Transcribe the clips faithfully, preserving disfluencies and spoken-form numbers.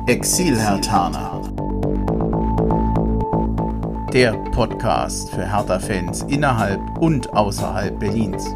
Exil-Herthaner. Der Podcast für Hertha-Fans innerhalb und außerhalb Berlins.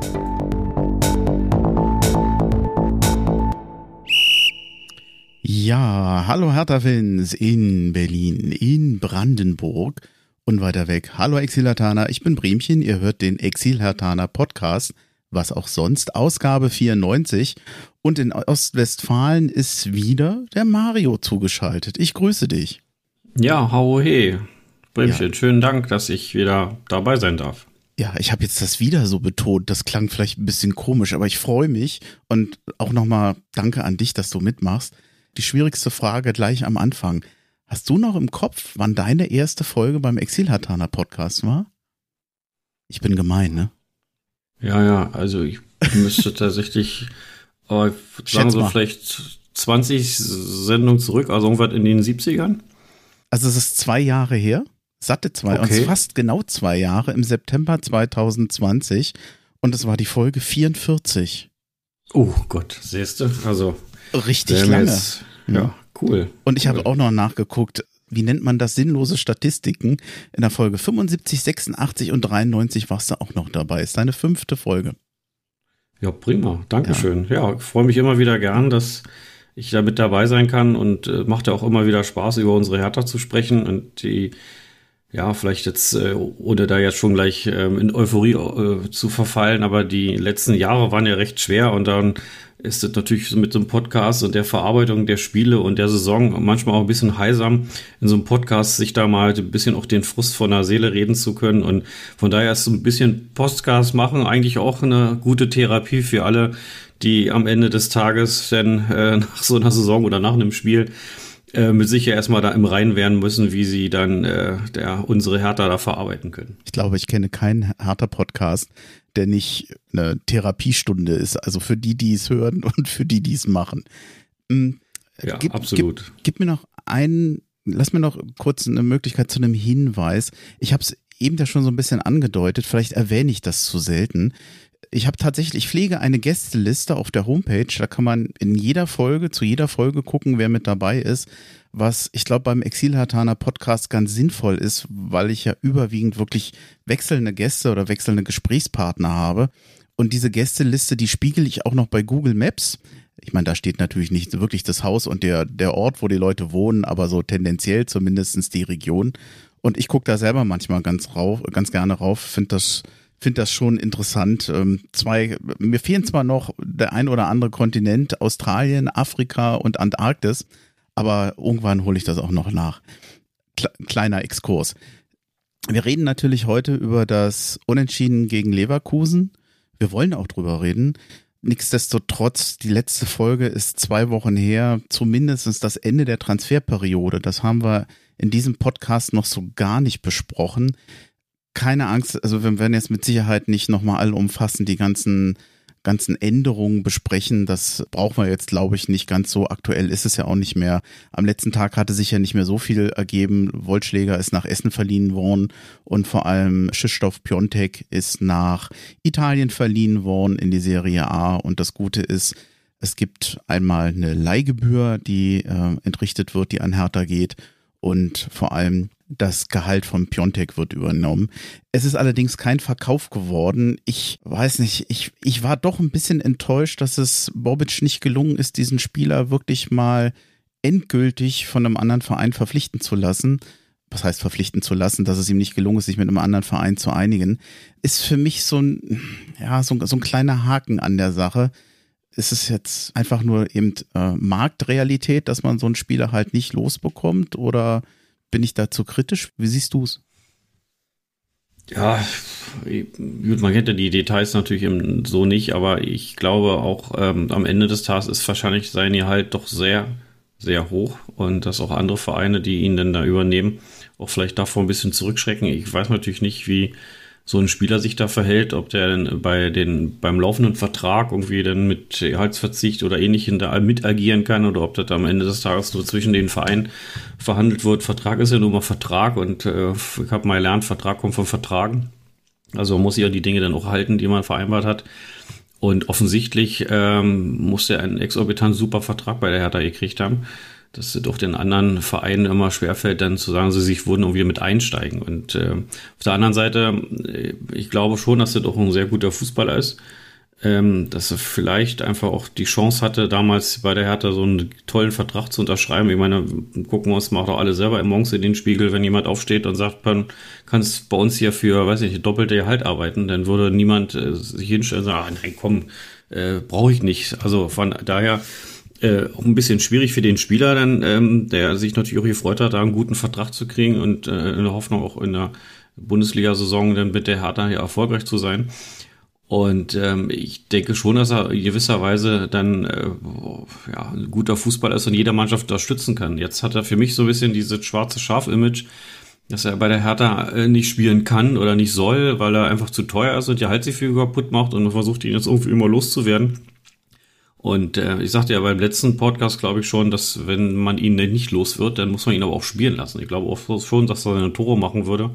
Ja, hallo Hertha-Fans in Berlin, in Brandenburg und weiter weg. Hallo Exil-Herthaner, ich bin Bremchen, ihr hört den Exil-Herthaner Podcast, was auch sonst, Ausgabe vierundneunzig. Und in Ostwestfalen ist wieder der Mario zugeschaltet. Ich grüße dich. Ja, hau he. Bremchen, ja. Schönen Dank, dass ich wieder dabei sein darf. Ja, ich habe jetzt das wieder so betont. Das klang vielleicht ein bisschen komisch, aber ich freue mich. Und auch nochmal danke an dich, dass du mitmachst. Die schwierigste Frage gleich am Anfang. Hast du noch im Kopf, wann deine erste Folge beim Exil-Herthaner Podcast war? Ich bin gemein, ne? Ja, ja, also ich müsste tatsächlich, äh, sagen so vielleicht zwanzig Sendungen zurück, also irgendwas in den siebzigern. Also es ist zwei Jahre her, satte zwei, okay. Und fast genau zwei Jahre, im September zwanzig zwanzig, und es war die Folge vierundvierzig. Oh Gott, siehst du, also richtig lange. Jetzt, ja, cool. Und ich cool. habe auch noch nachgeguckt, wie nennt man das, sinnlose Statistiken. In der Folge fünfundsiebzig, sechsundachtzig und dreiundneunzig warst du auch noch dabei. Ist deine fünfte Folge. Ja, prima. Dankeschön. Ja, ja, ich freue mich immer wieder gern, dass ich da mit dabei sein kann, und äh, macht ja auch immer wieder Spaß, über unsere Hertha zu sprechen und die, ja, vielleicht jetzt, äh, ohne da jetzt schon gleich ähm, in Euphorie äh, zu verfallen, aber die letzten Jahre waren ja recht schwer, und dann ist es natürlich mit so einem Podcast und der Verarbeitung der Spiele und der Saison manchmal auch ein bisschen heilsam, in so einem Podcast sich da mal ein bisschen auch den Frust von der Seele reden zu können, und von daher ist so ein bisschen Podcast machen eigentlich auch eine gute Therapie für alle, die am Ende des Tages dann äh, nach so einer Saison oder nach einem Spiel äh, mit sich ja erstmal da im Reinen werden müssen, wie sie dann äh, der, unsere Hertha da verarbeiten können. Ich glaube, ich kenne keinen Hertha-Podcast, der nicht eine Therapiestunde ist, also für die, die es hören und für die, die es machen. Ja, gib, absolut. Gib, gib mir noch einen, lass mir noch kurz eine Möglichkeit zu einem Hinweis. Ich habe es eben ja schon so ein bisschen angedeutet, vielleicht erwähne ich das zu selten. Ich habe tatsächlich, ich pflege eine Gästeliste auf der Homepage, da kann man in jeder Folge, zu jeder Folge gucken, wer mit dabei ist, was ich glaube beim Exil-Herthaner Podcast ganz sinnvoll ist, weil ich ja überwiegend wirklich wechselnde Gäste oder wechselnde Gesprächspartner habe, und diese Gästeliste, die spiegel ich auch noch bei Google Maps. Ich meine, da steht natürlich nicht wirklich das Haus und der, der Ort, wo die Leute wohnen, aber so tendenziell zumindest die Region, und ich gucke da selber manchmal ganz rauf, ganz gerne rauf, finde das finde das schon interessant. Ähm, zwei, mir fehlen zwar noch der ein oder andere Kontinent, Australien, Afrika und Antarktis, aber irgendwann hole ich das auch noch nach. Kleiner Exkurs. Wir reden natürlich heute über das Unentschieden gegen Leverkusen. Wir wollen auch drüber reden. Nichtsdestotrotz, die letzte Folge ist zwei Wochen her, zumindest das Ende der Transferperiode. Das haben wir in diesem Podcast noch so gar nicht besprochen. Keine Angst, also wir werden jetzt mit Sicherheit nicht nochmal allumfassend die ganzen, ganzen Änderungen besprechen. Das brauchen wir jetzt, glaube ich, nicht ganz so. Aktuell ist es ja auch nicht mehr. Am letzten Tag hatte sich ja nicht mehr so viel ergeben. Wollschläger ist nach Essen verliehen worden, und vor allem Krzysztof Piątek ist nach Italien verliehen worden in die Serie A. Und das Gute ist, es gibt einmal eine Leihgebühr, die äh, entrichtet wird, die an Hertha geht, und vor allem das Gehalt von Piątek wird übernommen. Es ist allerdings kein Verkauf geworden. Ich weiß nicht, ich, ich war doch ein bisschen enttäuscht, dass es Bobic nicht gelungen ist, diesen Spieler wirklich mal endgültig von einem anderen Verein verpflichten zu lassen. Was heißt verpflichten zu lassen? Dass es ihm nicht gelungen ist, sich mit einem anderen Verein zu einigen, ist für mich so ein, ja, so, so ein kleiner Haken an der Sache. Ist es jetzt einfach nur eben äh, Marktrealität, dass man so einen Spieler halt nicht losbekommt, oder bin ich da zu kritisch? Wie siehst du es? Ja, gut, man kennt ja die Details natürlich so nicht, aber ich glaube auch, ähm, am Ende des Tages ist wahrscheinlich sein Gehalt doch sehr, sehr hoch, und dass auch andere Vereine, die ihn dann da übernehmen, auch vielleicht davor ein bisschen zurückschrecken. Ich weiß natürlich nicht, wie so ein Spieler sich da verhält, ob der dann bei den, beim laufenden Vertrag irgendwie dann mit Gehaltsverzicht oder Ähnlichem da mit agieren kann, oder ob das am Ende des Tages nur zwischen den Vereinen verhandelt wird. Vertrag ist ja nur mal Vertrag, und äh, ich habe mal gelernt, Vertrag kommt von Vertragen. Also man muss ja die Dinge dann auch halten, die man vereinbart hat. Und offensichtlich ähm, muss er einen exorbitant super Vertrag bei der Hertha gekriegt haben. dass es doch den anderen Vereinen immer schwerfällt, dann zu sagen, sie sich würden irgendwie mit einsteigen. Und äh, auf der anderen Seite, ich glaube schon, dass er doch ein sehr guter Fußballer ist. Ähm, dass er vielleicht einfach auch die Chance hatte, damals bei der Hertha so einen tollen Vertrag zu unterschreiben. Ich meine, gucken wir uns mal doch alle selber morgens in den Spiegel, wenn jemand aufsteht und sagt, man kann es bei uns hier für, weiß nicht, doppelte Gehalt arbeiten, dann würde niemand äh, sich hinstellen und sagen, ah, nein, komm, äh, brauche ich nicht. Also von daher äh, auch ein bisschen schwierig für den Spieler dann, ähm, der sich natürlich auch gefreut hat, da einen guten Vertrag zu kriegen und äh, in der Hoffnung auch in der Bundesliga-Saison dann mit der Hertha hier erfolgreich zu sein. Und ähm, ich denke schon, dass er in gewisser Weise dann äh, ja, ein guter Fußballer ist und jeder Mannschaft unterstützen kann. Jetzt hat er für mich so ein bisschen dieses schwarze Schaf-Image, dass er bei der Hertha äh, nicht spielen kann oder nicht soll, weil er einfach zu teuer ist und die Halsgefüge kaputt macht und man versucht, ihn jetzt irgendwie immer loszuwerden. Und äh, ich sagte ja beim letzten Podcast, glaube ich schon, dass wenn man ihn nicht los wird, dann muss man ihn aber auch spielen lassen. Ich glaube auch schon, dass er seine Tore machen würde.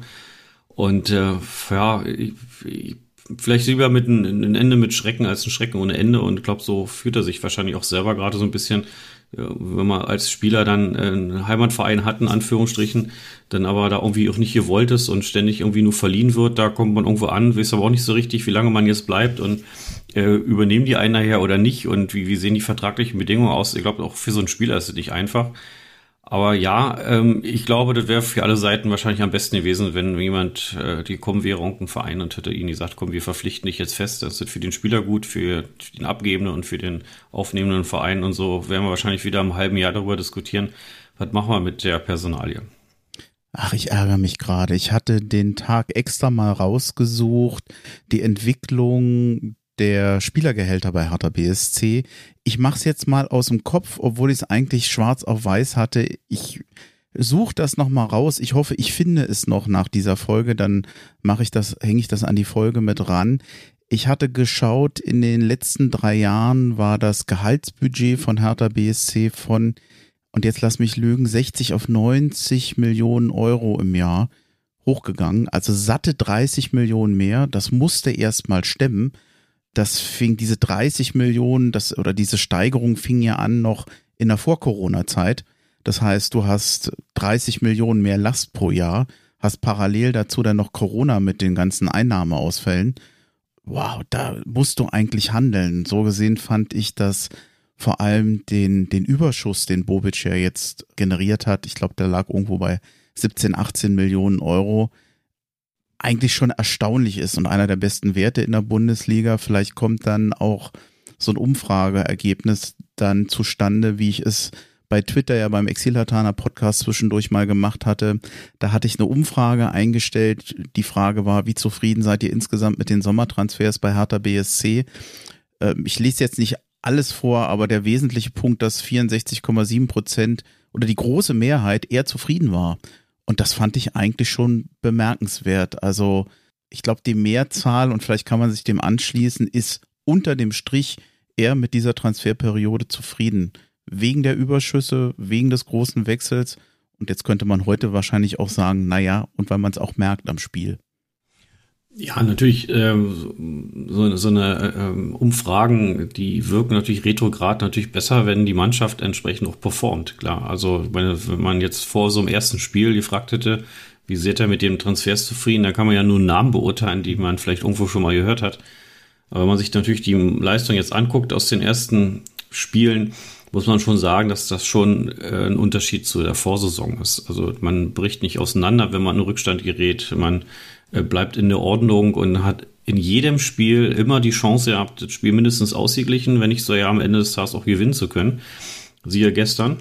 Und äh, ja, ich, ich vielleicht lieber mit ein, ein Ende mit Schrecken als ein Schrecken ohne Ende und ich glaube, so fühlt er sich wahrscheinlich auch selber gerade so ein bisschen, wenn man als Spieler dann einen Heimatverein hat, in Anführungsstrichen, dann aber da irgendwie auch nicht gewollt ist und ständig irgendwie nur verliehen wird, da kommt man irgendwo an, weiß aber auch nicht so richtig, wie lange man jetzt bleibt und äh, übernehmen die einen nachher oder nicht und wie, wie sehen die vertraglichen Bedingungen aus. Ich glaube, auch für so einen Spieler ist es nicht einfach. Aber ja, ähm, ich glaube, das wäre für alle Seiten wahrscheinlich am besten gewesen, wenn jemand, äh, die kommen wäre irgendein Verein und hätte ihnen gesagt, komm, wir verpflichten dich jetzt fest. Das ist für den Spieler gut, für den Abgebenden und für den aufnehmenden Verein und so werden wir wahrscheinlich wieder im halben Jahr darüber diskutieren, was machen wir mit der Personalie. Ach, ich ärgere mich gerade. Ich hatte den Tag extra mal rausgesucht, die Entwicklung der Spielergehälter bei Hertha B S C. Ich mache es jetzt mal aus dem Kopf, obwohl ich es eigentlich schwarz auf weiß hatte. Ich suche das nochmal raus. Ich hoffe, ich finde es noch nach dieser Folge. Dann mache ich das, hänge ich das an die Folge mit ran. Ich hatte geschaut, in den letzten drei Jahren war das Gehaltsbudget von Hertha B S C von, und jetzt lass mich lügen, sechzig auf neunzig Millionen Euro im Jahr hochgegangen. Also satte dreißig Millionen mehr. Das musste erst mal stemmen. Das fing, diese dreißig Millionen, das, oder diese Steigerung fing ja an noch in der Vor-Corona-Zeit. Das heißt, du hast dreißig Millionen mehr Last pro Jahr, hast parallel dazu dann noch Corona mit den ganzen Einnahmeausfällen. Wow, da musst du eigentlich handeln. So gesehen fand ich das vor allem den, den Überschuss, den Bobic ja jetzt generiert hat. Ich glaube, der lag irgendwo bei siebzehn, achtzehn Millionen Euro. Eigentlich schon erstaunlich ist und einer der besten Werte in der Bundesliga. Vielleicht kommt dann auch so ein Umfrageergebnis dann zustande, wie ich es bei Twitter ja beim Exil-Hatana Podcast zwischendurch mal gemacht hatte. Da hatte ich eine Umfrage eingestellt. Die Frage war, wie zufrieden seid ihr insgesamt mit den Sommertransfers bei Hertha B S C? Ich lese jetzt nicht alles vor, aber der wesentliche Punkt, dass vierundsechzig Komma sieben Prozent oder die große Mehrheit eher zufrieden war. Und das fand ich eigentlich schon bemerkenswert. Also ich glaube, die Mehrzahl, und vielleicht kann man sich dem anschließen, ist unter dem Strich eher mit dieser Transferperiode zufrieden. Wegen der Überschüsse, wegen des großen Wechsels. Und jetzt könnte man heute wahrscheinlich auch sagen, naja, und weil man es auch merkt am Spiel. Ja, natürlich, ähm, so, so eine ähm, Umfragen, die wirken natürlich retrograd natürlich besser, wenn die Mannschaft entsprechend auch performt, klar. Also wenn, wenn man jetzt vor so einem ersten Spiel gefragt hätte, wie seht ihr mit dem Transfers zufrieden, da kann man ja nur Namen beurteilen, die man vielleicht irgendwo schon mal gehört hat. Aber wenn man sich natürlich die Leistung jetzt anguckt aus den ersten Spielen, muss man schon sagen, dass das schon äh, ein Unterschied zu der Vorsaison ist. Also man bricht nicht auseinander, wenn man in Rückstand gerät, man bleibt in der Ordnung und hat in jedem Spiel immer die Chance gehabt, das Spiel mindestens ausgeglichen, wenn nicht so ja am Ende des Tages auch gewinnen zu können. Siehe gestern.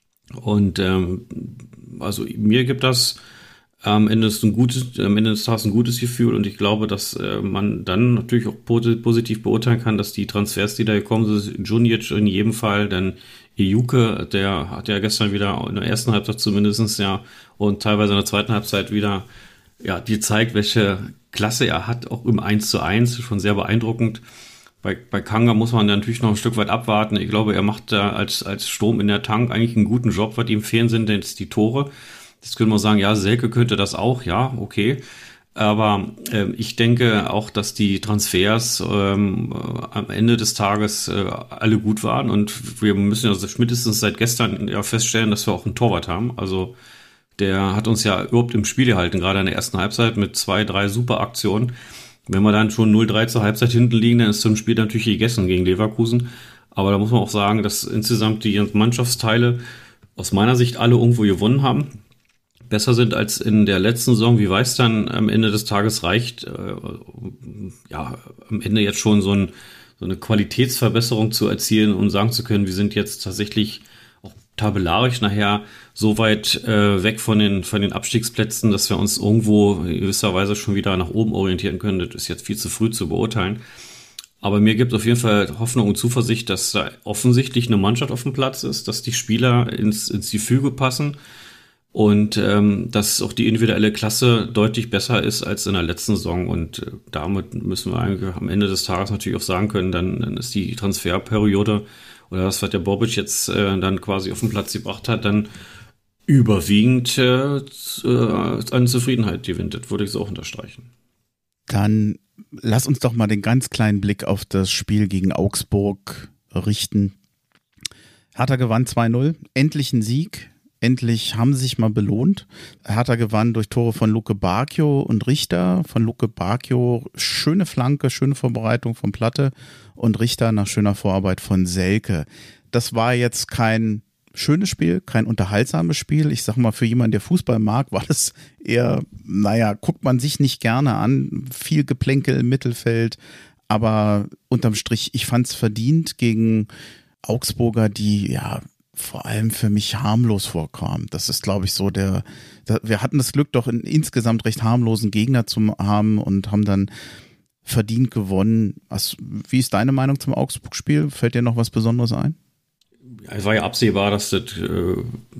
Und ähm, also mir gibt das am Ende ist ein gutes, am Ende des Tages ein gutes Gefühl und ich glaube, dass äh, man dann natürlich auch positiv beurteilen kann, dass die Transfers, die da gekommen sind, Djunic in jedem Fall, dann Ejuke, der hat ja gestern wieder in der ersten Halbzeit zumindestens ja und teilweise in der zweiten Halbzeit wieder ja, die zeigt, welche Klasse er hat, auch im eins zu eins, schon sehr beeindruckend. Bei, bei Kanga muss man natürlich noch ein Stück weit abwarten. Ich glaube, er macht da als, als Sturm in der Tank eigentlich einen guten Job. Was ihm fehlen sind jetzt die Tore. Jetzt können wir sagen, ja, Selke könnte das auch, ja, okay. Aber äh, ich denke auch, dass die Transfers ähm, am Ende des Tages äh, alle gut waren. Und wir müssen ja spätestens seit gestern ja feststellen, dass wir auch einen Torwart haben. Also der hat uns ja überhaupt im Spiel gehalten, gerade in der ersten Halbzeit mit zwei, drei super Aktionen. Wenn wir dann schon null drei zur Halbzeit hinten liegen, dann ist so ein Spiel natürlich gegessen gegen Leverkusen. Aber da muss man auch sagen, dass insgesamt die Mannschaftsteile aus meiner Sicht alle irgendwo gewonnen haben. Besser sind als in der letzten Saison. Wie weiß dann am Ende des Tages reicht, äh, ja, am Ende jetzt schon so, ein, so eine Qualitätsverbesserung zu erzielen und sagen zu können, wir sind jetzt tatsächlich auch tabellarisch nachher so weit äh, weg von den, von den Abstiegsplätzen, dass wir uns irgendwo in gewisser Weise schon wieder nach oben orientieren können. Das ist jetzt viel zu früh zu beurteilen. Aber mir gibt auf jeden Fall Hoffnung und Zuversicht, dass da offensichtlich eine Mannschaft auf dem Platz ist, dass die Spieler ins, ins Gefüge passen. Und ähm, dass auch die individuelle Klasse deutlich besser ist als in der letzten Saison. Und äh, damit müssen wir eigentlich am Ende des Tages natürlich auch sagen können, dann, dann ist die Transferperiode oder das, was der Bobic jetzt äh, dann quasi auf den Platz gebracht hat, dann überwiegend äh, äh, an Zufriedenheit gewinnt. Das würde ich so auch unterstreichen. Dann lass uns doch mal den ganz kleinen Blick auf das Spiel gegen Augsburg richten. Hertha gewann zwei null, endlich ein Sieg. Endlich haben sie sich mal belohnt. Hertha gewann durch Tore von Luke Bacchio und Richter. Von Luke Bacchio schöne Flanke, schöne Vorbereitung von Platte und Richter nach schöner Vorarbeit von Selke. Das war jetzt kein schönes Spiel, kein unterhaltsames Spiel. Ich sag mal, für jemanden, der Fußball mag, war das eher, naja, guckt man sich nicht gerne an. Viel Geplänkel im Mittelfeld. Aber unterm Strich, ich fand's verdient gegen Augsburger, die, ja, vor allem für mich harmlos vorkam. Das ist, glaube ich, so der, der wir hatten das Glück, doch einen insgesamt recht harmlosen Gegner zu haben und haben dann verdient gewonnen. Was, wie ist deine Meinung zum Augsburg-Spiel? Fällt dir noch was Besonderes ein? Es war ja absehbar, dass das äh,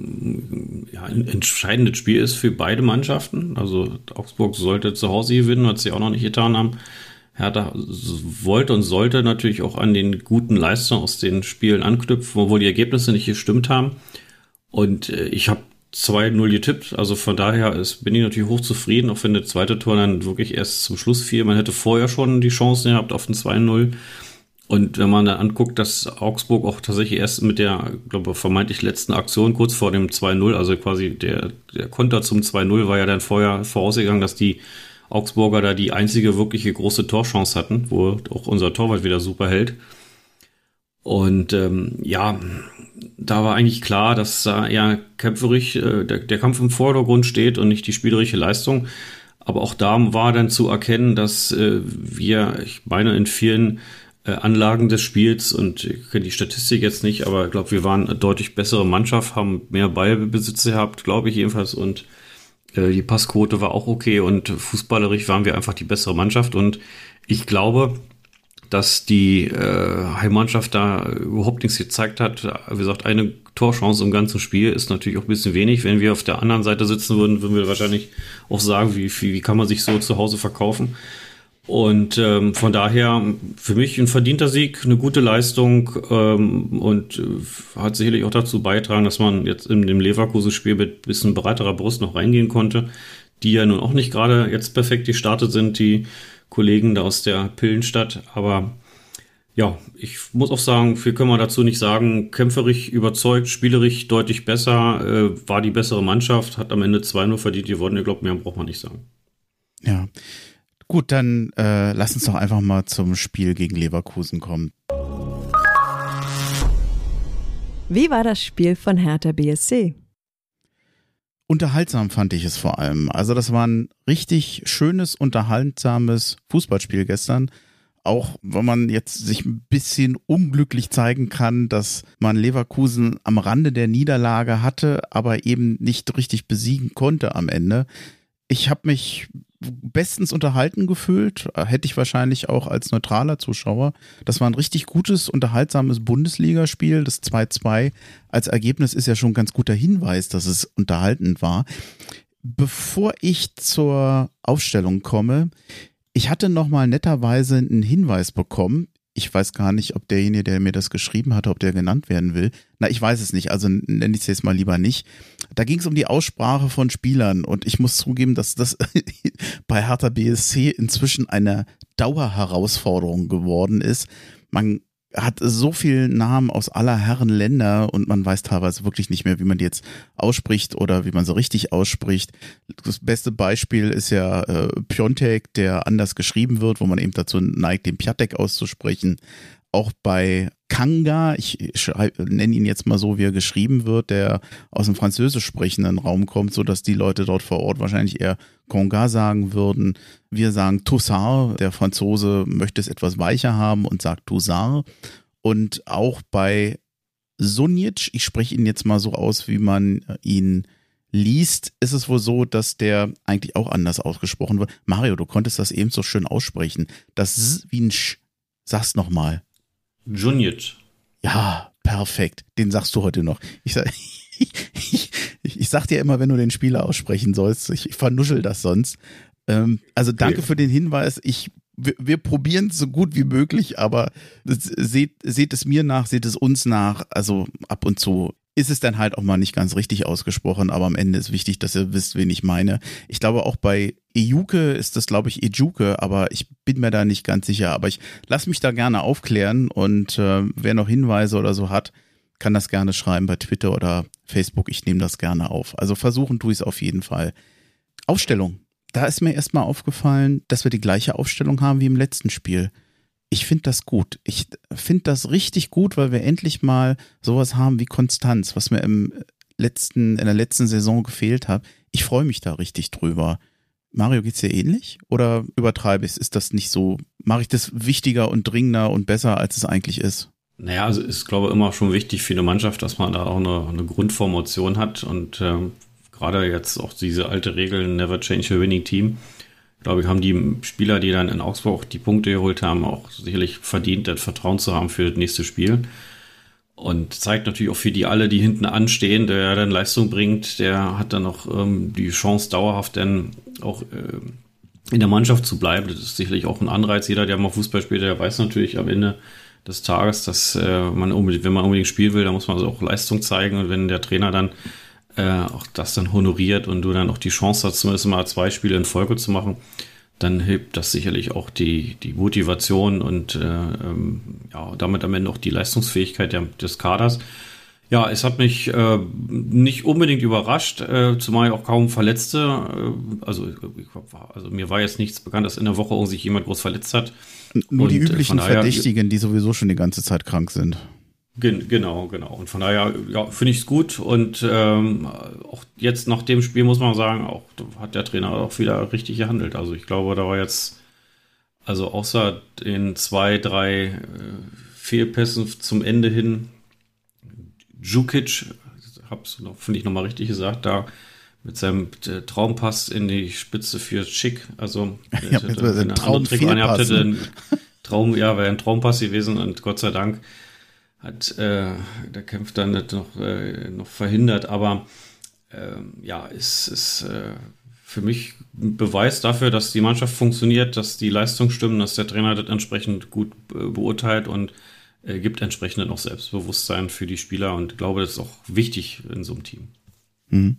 ja, ein entscheidendes Spiel ist für beide Mannschaften. Also Augsburg sollte zu Hause gewinnen, was sie auch noch nicht getan haben. Hertha wollte und sollte natürlich auch an den guten Leistungen aus den Spielen anknüpfen, obwohl die Ergebnisse nicht gestimmt haben. Und äh, ich habe zwei null getippt, also von daher ist, bin ich natürlich hochzufrieden, auch wenn das zweite Tor dann wirklich erst zum Schluss fiel. Man hätte vorher schon die Chancen gehabt auf ein zwei null. Und wenn man dann anguckt, dass Augsburg auch tatsächlich erst mit der, glaube ich, vermeintlich letzten Aktion kurz vor dem zwei null, also quasi der, der Konter zum zwei null war ja dann vorher vorausgegangen, dass die Augsburger da die einzige wirkliche große Torchance hatten, wo auch unser Torwart wieder super hält. Und ähm, ja, da war eigentlich klar, dass da eher kämpferisch äh, der, der Kampf im Vordergrund steht und nicht die spielerische Leistung. Aber auch da war dann zu erkennen, dass äh, wir, ich meine, in vielen äh, Anlagen des Spiels, und ich kenne die Statistik jetzt nicht, aber ich glaube, wir waren eine deutlich bessere Mannschaft, haben mehr Ballbesitz gehabt, glaube ich jedenfalls, und die Passquote war auch okay und fußballerisch waren wir einfach die bessere Mannschaft. Und ich glaube, dass die äh, Heimmannschaft da überhaupt nichts gezeigt hat. Wie gesagt, eine Torchance im ganzen Spiel ist natürlich auch ein bisschen wenig. Wenn wir auf der anderen Seite sitzen würden, würden wir wahrscheinlich auch sagen, wie, wie, wie kann man sich so zu Hause verkaufen. Und ähm, von daher für mich ein verdienter Sieg, eine gute Leistung ähm, und äh, hat sicherlich auch dazu beigetragen, dass man jetzt in dem Leverkusen-Spiel mit ein bisschen breiterer Brust noch reingehen konnte, die ja nun auch nicht gerade jetzt perfekt gestartet sind, die Kollegen da aus der Pillenstadt. Aber ja, ich muss auch sagen, viel können wir dazu nicht sagen. Kämpferisch, überzeugt, spielerisch deutlich besser, äh, war die bessere Mannschaft, hat am Ende zwei null verdient geworden. Ich glaube, mehr braucht man nicht sagen. Ja. Gut, dann äh, lass uns doch einfach mal zum Spiel gegen Leverkusen kommen. Wie war das Spiel von Hertha B S C? Unterhaltsam fand ich es vor allem. Also das war ein richtig schönes, unterhaltsames Fußballspiel gestern. Auch wenn man jetzt sich ein bisschen unglücklich zeigen kann, dass man Leverkusen am Rande der Niederlage hatte, aber eben nicht richtig besiegen konnte am Ende. Ich habe mich bestens unterhalten gefühlt, hätte ich wahrscheinlich auch als neutraler Zuschauer. Das war ein richtig gutes, unterhaltsames Bundesligaspiel. Das zwei zwei als Ergebnis ist ja schon ein ganz guter Hinweis, dass es unterhaltend war. Bevor ich zur Aufstellung komme, ich hatte nochmal netterweise einen Hinweis bekommen. Ich weiß gar nicht, ob derjenige, der mir das geschrieben hatte, ob der genannt werden will. Na, ich weiß es nicht, also nenne ich es jetzt mal lieber nicht. Da ging es um die Aussprache von Spielern und ich muss zugeben, dass das bei Hertha B S C inzwischen eine Dauerherausforderung geworden ist. Man hat so viele Namen aus aller Herren Länder und man weiß teilweise wirklich nicht mehr, wie man die jetzt ausspricht oder wie man sie richtig ausspricht. Das beste Beispiel ist ja äh, Piontek, der anders geschrieben wird, wo man eben dazu neigt, den Piatek auszusprechen. Auch bei Kanga, ich nenne ihn jetzt mal so, wie er geschrieben wird, der aus dem französisch sprechenden Raum kommt, so dass die Leute dort vor Ort wahrscheinlich eher Konga sagen würden. Wir sagen Toussaint, der Franzose möchte es etwas weicher haben und sagt Toussaint. Und auch bei Sunic, ich spreche ihn jetzt mal so aus, wie man ihn liest, ist es wohl so, dass der eigentlich auch anders ausgesprochen wird. Mario, du konntest das eben so schön aussprechen. Das S wie ein Sch. Sag's nochmal. Junic. Ja, perfekt. Den sagst du heute noch. Ich sag, ich, ich, ich sag dir immer, wenn du den Spieler aussprechen sollst, ich, ich vernuschel das sonst. Ähm, also danke okay. für den Hinweis. Ich, wir, wir probieren es so gut wie möglich, aber seht, seht es mir nach, seht es uns nach. Also ab und zu ist es dann halt auch mal nicht ganz richtig ausgesprochen, aber am Ende ist wichtig, dass ihr wisst, wen ich meine. Ich glaube auch bei Ejuke ist das, glaube ich, Ejuke, aber ich bin mir da nicht ganz sicher. Aber ich lasse mich da gerne aufklären und äh, wer noch Hinweise oder so hat, kann das gerne schreiben bei Twitter oder Facebook. Ich nehme das gerne auf. Also versuchen tue ich es auf jeden Fall. Aufstellung. Da ist mir erstmal aufgefallen, dass wir die gleiche Aufstellung haben wie im letzten Spiel. Ich finde das gut. Ich finde das richtig gut, weil wir endlich mal sowas haben wie Konstanz, was mir im letzten, in der letzten Saison gefehlt hat. Ich freue mich da richtig drüber. Mario, geht's dir ähnlich? Oder übertreibe ich es? Ist das nicht so? Mache ich das wichtiger und dringender und besser, als es eigentlich ist? Naja, also ist, glaube ich, immer schon wichtig für eine Mannschaft, dass man da auch eine, eine Grundformation hat und ähm, gerade jetzt auch diese alte Regel, never change a winning team. Ich glaube, haben die Spieler, die dann in Augsburg auch die Punkte geholt haben, auch sicherlich verdient, das Vertrauen zu haben für das nächste Spiel. Und zeigt natürlich auch für die alle, die hinten anstehen, der dann Leistung bringt, der hat dann auch ähm, die Chance, dauerhaft dann auch äh, in der Mannschaft zu bleiben. Das ist sicherlich auch ein Anreiz. Jeder, der mal Fußball spielt, der weiß natürlich am Ende des Tages, dass äh, man unbedingt, wenn man unbedingt spielen will, dann muss man also auch Leistung zeigen. Und wenn der Trainer dann Äh, auch das dann honoriert und du dann auch die Chance hast, zumindest mal zwei Spiele in Folge zu machen, dann hilft das sicherlich auch die, die Motivation und äh, ähm, ja, damit am Ende auch die Leistungsfähigkeit der, des Kaders. Ja, es hat mich äh, nicht unbedingt überrascht, äh, zumal auch kaum Verletzte, äh, also, also mir war jetzt nichts bekannt, dass in der Woche sich jemand groß verletzt hat. Nur und, die üblichen daher, Verdächtigen, die sowieso schon die ganze Zeit krank sind. Genau, genau. Und von daher ja, finde ich es gut. Und ähm, auch jetzt nach dem Spiel muss man sagen, auch hat der Trainer auch wieder richtig gehandelt. Also ich glaube, da war jetzt, also außer den zwei, drei äh, Fehlpässen zum Ende hin, Djukic, hab's noch, finde ich nochmal richtig gesagt, da mit seinem äh, Traumpass in die Spitze für Schick. Also ja, mit einem Traum-Fehlpass. Traum, ja, wäre ein Traumpass gewesen und Gott sei Dank hat äh, der Kampf dann nicht noch, äh, noch verhindert, aber äh, ja, es ist äh, für mich ein Beweis dafür, dass die Mannschaft funktioniert, dass die Leistung stimmt, dass der Trainer das entsprechend gut äh, beurteilt und äh, gibt entsprechend noch Selbstbewusstsein für die Spieler und ich glaube, das ist auch wichtig in so einem Team. Mhm.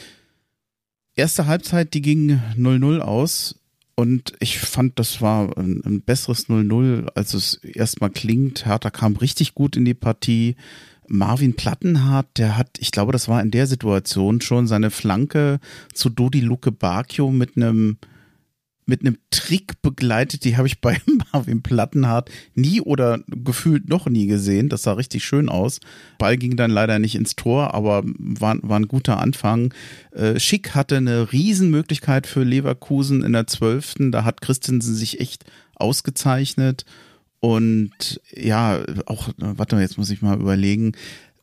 Erste Halbzeit, die ging null null aus. Und ich fand, das war ein, ein besseres null null, als es erstmal klingt. Hertha kam richtig gut in die Partie. Marvin Plattenhardt, der hat, ich glaube, das war in der Situation schon seine Flanke zu Dodi Luke Bacchio mit einem mit einem Trick begleitet. Die habe ich bei Marvin Plattenhardt nie oder gefühlt noch nie gesehen. Das sah richtig schön aus. Ball ging dann leider nicht ins Tor, aber war, war ein guter Anfang. Äh, Schick hatte eine Riesenmöglichkeit für Leverkusen in der zwölften. Da hat Christensen sich echt ausgezeichnet. Und ja, auch, warte mal, jetzt muss ich mal überlegen.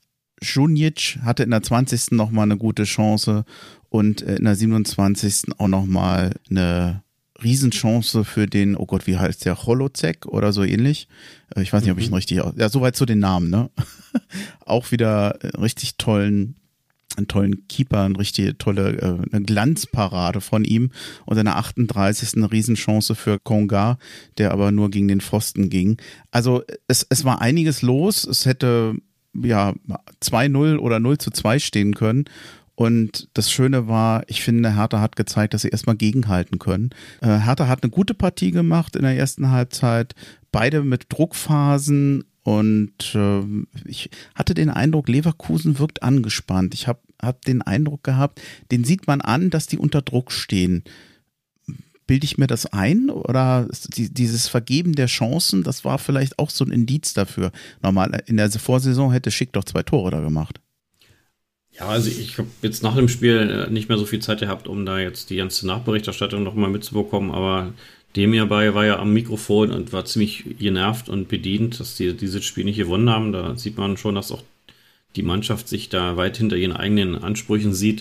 Junic hatte in der zwanzigsten nochmal eine gute Chance und in der siebenundzwanzigsten auch nochmal eine Riesenchance für den, oh Gott, wie heißt der, Holozek oder so ähnlich. Ich weiß nicht, ob ich ihn richtig, ja, soweit zu den Namen, ne? Auch wieder richtig tollen einen tollen Keeper, eine richtig tolle äh, eine Glanzparade von ihm und in der achtunddreißigsten eine Riesenchance für Konga, der aber nur gegen den Pfosten ging. Also es, es war einiges los, es hätte ja zwei null oder null zu zwei stehen können. Und das Schöne war, ich finde, Hertha hat gezeigt, dass sie erstmal gegenhalten können. Äh, Hertha hat eine gute Partie gemacht in der ersten Halbzeit, beide mit Druckphasen und äh, ich hatte den Eindruck, Leverkusen wirkt angespannt. Ich habe hab den Eindruck gehabt, den sieht man an, dass die unter Druck stehen. Bilde ich mir das ein oder die, dieses Vergeben der Chancen, das war vielleicht auch so ein Indiz dafür. Normal in der Vorsaison hätte Schick doch zwei Tore da gemacht. Ja, also ich habe jetzt nach dem Spiel nicht mehr so viel Zeit gehabt, um da jetzt die ganze Nachberichterstattung nochmal mitzubekommen, aber dem hierbei war ja am Mikrofon und war ziemlich genervt und bedient, dass die dieses Spiel nicht gewonnen haben. Da sieht man schon, dass auch die Mannschaft sich da weit hinter ihren eigenen Ansprüchen sieht.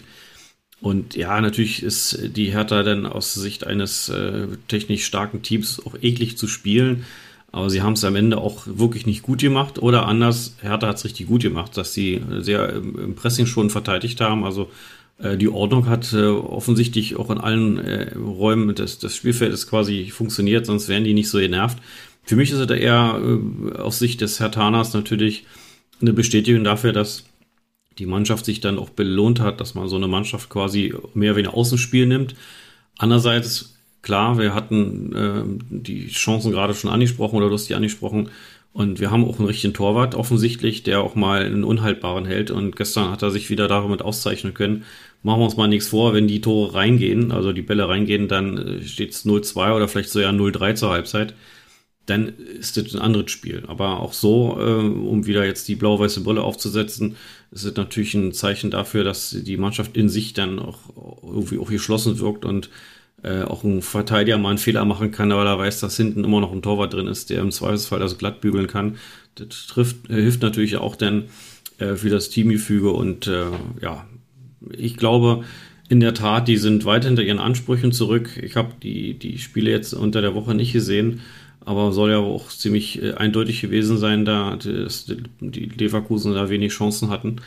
Und ja, natürlich ist die Hertha dann aus Sicht eines äh, technisch starken Teams auch eklig zu spielen. Aber sie haben es am Ende auch wirklich nicht gut gemacht. Oder anders, Hertha hat es richtig gut gemacht, dass sie sehr im Pressing schon verteidigt haben. Also äh, die Ordnung hat äh, offensichtlich auch in allen äh, Räumen des, des Spielfeldes quasi funktioniert, sonst wären die nicht so genervt. Für mich ist es eher äh, aus Sicht des Herthaners natürlich eine Bestätigung dafür, dass die Mannschaft sich dann auch belohnt hat, dass man so eine Mannschaft quasi mehr wie ein Außenspiel nimmt. Andererseits, klar, wir hatten äh, die Chancen gerade schon angesprochen oder du hast die angesprochen und wir haben auch einen richtigen Torwart offensichtlich, der auch mal einen Unhaltbaren hält und gestern hat er sich wieder damit auszeichnen können. Machen wir uns mal nichts vor, wenn die Tore reingehen, also die Bälle reingehen, dann steht es null zwei oder vielleicht sogar null drei zur Halbzeit. Dann ist das ein anderes Spiel. Aber auch so, äh, um wieder jetzt die blau-weiße Brille aufzusetzen, ist es natürlich ein Zeichen dafür, dass die Mannschaft in sich dann auch irgendwie auch geschlossen wirkt und äh, auch ein Verteidiger mal einen Fehler machen kann, weil er weiß, dass hinten immer noch ein Torwart drin ist, der im Zweifelsfall das glatt bügeln kann. Das trifft, äh, hilft natürlich auch dann äh, für das Teamgefüge und äh, ja, ich glaube, in der Tat, die sind weit hinter ihren Ansprüchen zurück. Ich habe die, die Spiele jetzt unter der Woche nicht gesehen, aber soll ja auch ziemlich äh, eindeutig gewesen sein, da dass die Leverkusen da wenig Chancen hatten.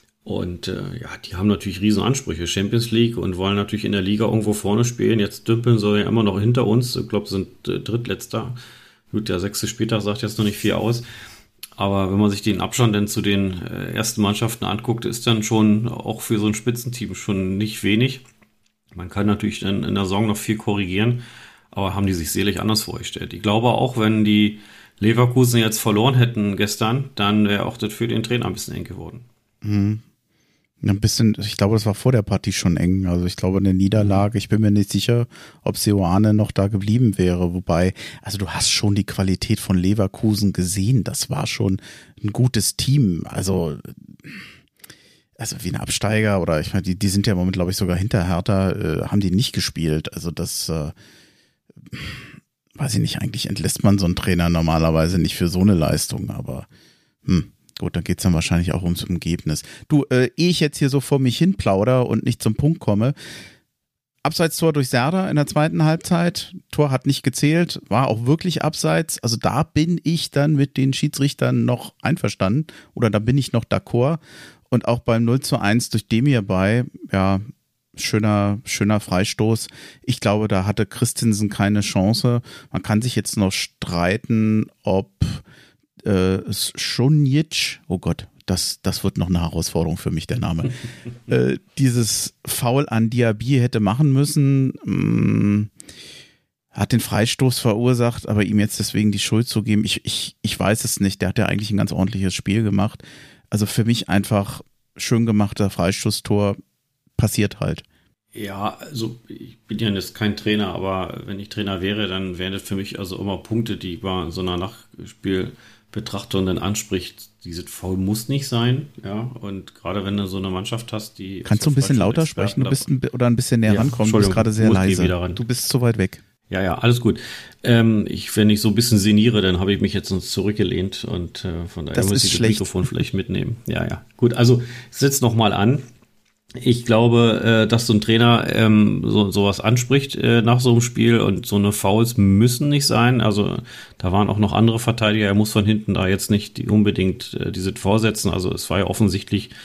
Und äh, ja, die haben natürlich riesen Ansprüche, Champions League und wollen natürlich in der Liga irgendwo vorne spielen. Jetzt dümpeln sie ja immer noch hinter uns. Ich glaube, sind äh, Drittletzter. Gut, der sechste Spieltag sagt jetzt noch nicht viel aus. Aber wenn man sich den Abstand dann zu den äh, ersten Mannschaften anguckt, ist dann schon auch für so ein Spitzenteam schon nicht wenig. Man kann natürlich dann in der Saison noch viel korrigieren. Aber haben die sich selig anders vorgestellt. Ich glaube auch, wenn die Leverkusen jetzt verloren hätten gestern, dann wäre auch das für den Trainer ein bisschen eng geworden. Mhm. Ein bisschen, ich glaube, das war vor der Partie schon eng. Also ich glaube, eine Niederlage, ich bin mir nicht sicher, ob Seoane noch da geblieben wäre. Wobei, also du hast schon die Qualität von Leverkusen gesehen. Das war schon ein gutes Team. Also Also wie ein Absteiger oder ich meine, die, die sind ja im Moment, glaube ich, sogar hinter Hertha, äh, haben die nicht gespielt. Also das äh, weiß ich nicht, eigentlich entlässt man so einen Trainer normalerweise nicht für so eine Leistung, aber hm, gut, dann geht's dann wahrscheinlich auch ums Ergebnis. Du, äh, ehe ich jetzt hier so vor mich hin plaudere und nicht zum Punkt komme, Abseitstor durch Serda in der zweiten Halbzeit, Tor hat nicht gezählt, war auch wirklich abseits, also da bin ich dann mit den Schiedsrichtern noch einverstanden oder da bin ich noch d'accord und auch beim null zu eins durch Demir bei, ja, Schöner, schöner Freistoß. Ich glaube, da hatte Christensen keine Chance. Man kann sich jetzt noch streiten, ob äh, Šunjić, oh Gott, das, das wird noch eine Herausforderung für mich, der Name, äh, dieses Foul an Diaby hätte machen müssen. Mh, hat den Freistoß verursacht, aber ihm jetzt deswegen die Schuld zu geben, ich, ich, ich weiß es nicht. Der hat ja eigentlich ein ganz ordentliches Spiel gemacht. Also für mich einfach schön gemachter Freistoßtor, passiert halt. Ja, also ich bin ja jetzt kein Trainer, aber wenn ich Trainer wäre, dann wären das für mich also immer Punkte, die bei so einer Nachspielbetrachtung dann anspricht. Dieses Foul muss nicht sein, ja, und gerade wenn du so eine Mannschaft hast, die... Kannst du ein bisschen lauter sprechen du bist ein, oder ein bisschen näher ja, rankommen? Du bist gerade sehr leise. Du bist zu weit weg. Ja, ja, alles gut. Ähm, ich, wenn ich so ein bisschen sinniere, dann habe ich mich jetzt zurückgelehnt und äh, von daher muss ich das Mikrofon vielleicht mitnehmen. Ja, ja. Gut, also setz noch mal an. Ich glaube, äh, dass so ein Trainer ähm, so sowas anspricht äh, nach so einem Spiel und so eine Fouls müssen nicht sein. Also da waren auch noch andere Verteidiger. Er muss von hinten da jetzt nicht die unbedingt äh, diese vorsetzen. Also es war ja offensichtlich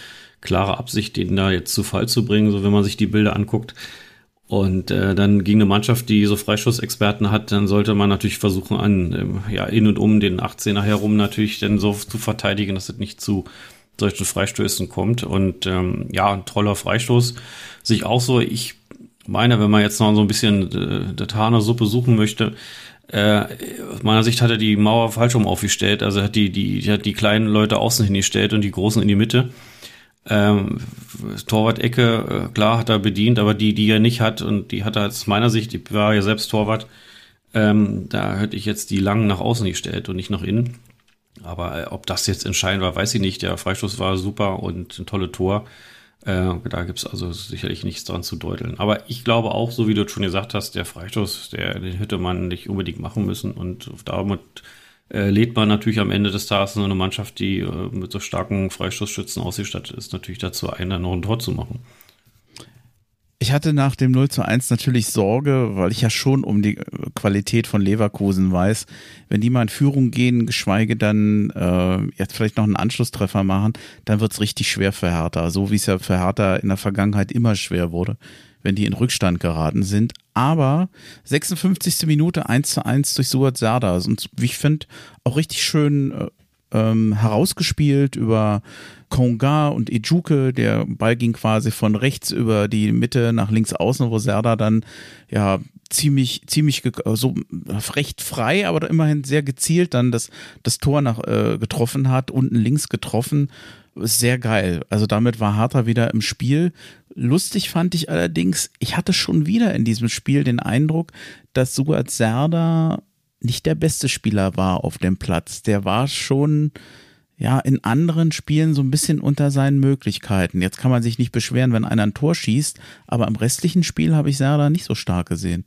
klare Absicht, den da jetzt zu Fall zu bringen, so wenn man sich die Bilder anguckt. Und äh, dann gegen eine Mannschaft, die so Freischussexperten hat, dann sollte man natürlich versuchen, an ähm, ja in und um den achtzehner herum natürlich dann so zu verteidigen, dass es nicht zu solchen Freistößen kommt. Und ähm, ja, ein toller Freistoß. Sich auch so, ich meine, wenn man jetzt noch so ein bisschen äh, der Taner-Suppe suchen möchte, äh, aus meiner Sicht hat er die Mauer falsch rum aufgestellt. Also hat die, die, die hat die kleinen Leute außen hingestellt und die großen in die Mitte. Ähm, Torwart-Ecke, äh, klar, hat er bedient, aber die, die er nicht hat, und die hat er aus meiner Sicht, ich war ja selbst Torwart, ähm, da hätte ich jetzt die langen nach außen gestellt und nicht nach innen. Aber äh, ob das jetzt entscheidend war, weiß ich nicht. Der Freistoß war super und ein tolles Tor. Äh, da gibt's also sicherlich nichts dran zu deuteln. Aber ich glaube auch, so wie du schon gesagt hast, der Freistoß, der, den hätte man nicht unbedingt machen müssen, und damit Äh, lädt man natürlich am Ende des Tages so eine Mannschaft, die äh, mit so starken Freistoßschützen ausgestattet ist, natürlich dazu ein, dann noch ein Tor zu machen. Ich hatte nach dem null zu eins natürlich Sorge, weil ich ja schon um die Qualität von Leverkusen weiß. Wenn die mal in Führung gehen, geschweige dann äh, jetzt vielleicht noch einen Anschlusstreffer machen, dann wird's richtig schwer für Hertha. So wie es ja für Hertha in der Vergangenheit immer schwer wurde, wenn die in Rückstand geraten sind. Aber sechsundfünfzigste Minute eins zu eins durch Suat Serdar. Und wie ich finde, auch richtig schön äh, ähm, herausgespielt über Konga und Ejuke. Der Ball ging quasi von rechts über die Mitte nach links außen, wo Serdar dann ja ziemlich, ziemlich so recht frei, aber immerhin sehr gezielt dann das, das Tor nach, äh, getroffen hat, unten links getroffen. Sehr geil. Also damit war Hertha wieder im Spiel. Lustig fand ich allerdings, ich hatte schon wieder in diesem Spiel den Eindruck, dass Suat Serdar nicht der beste Spieler war auf dem Platz. Der war schon ja in anderen Spielen so ein bisschen unter seinen Möglichkeiten. Jetzt kann man sich nicht beschweren, wenn einer ein Tor schießt, aber im restlichen Spiel habe ich Serdar nicht so stark gesehen.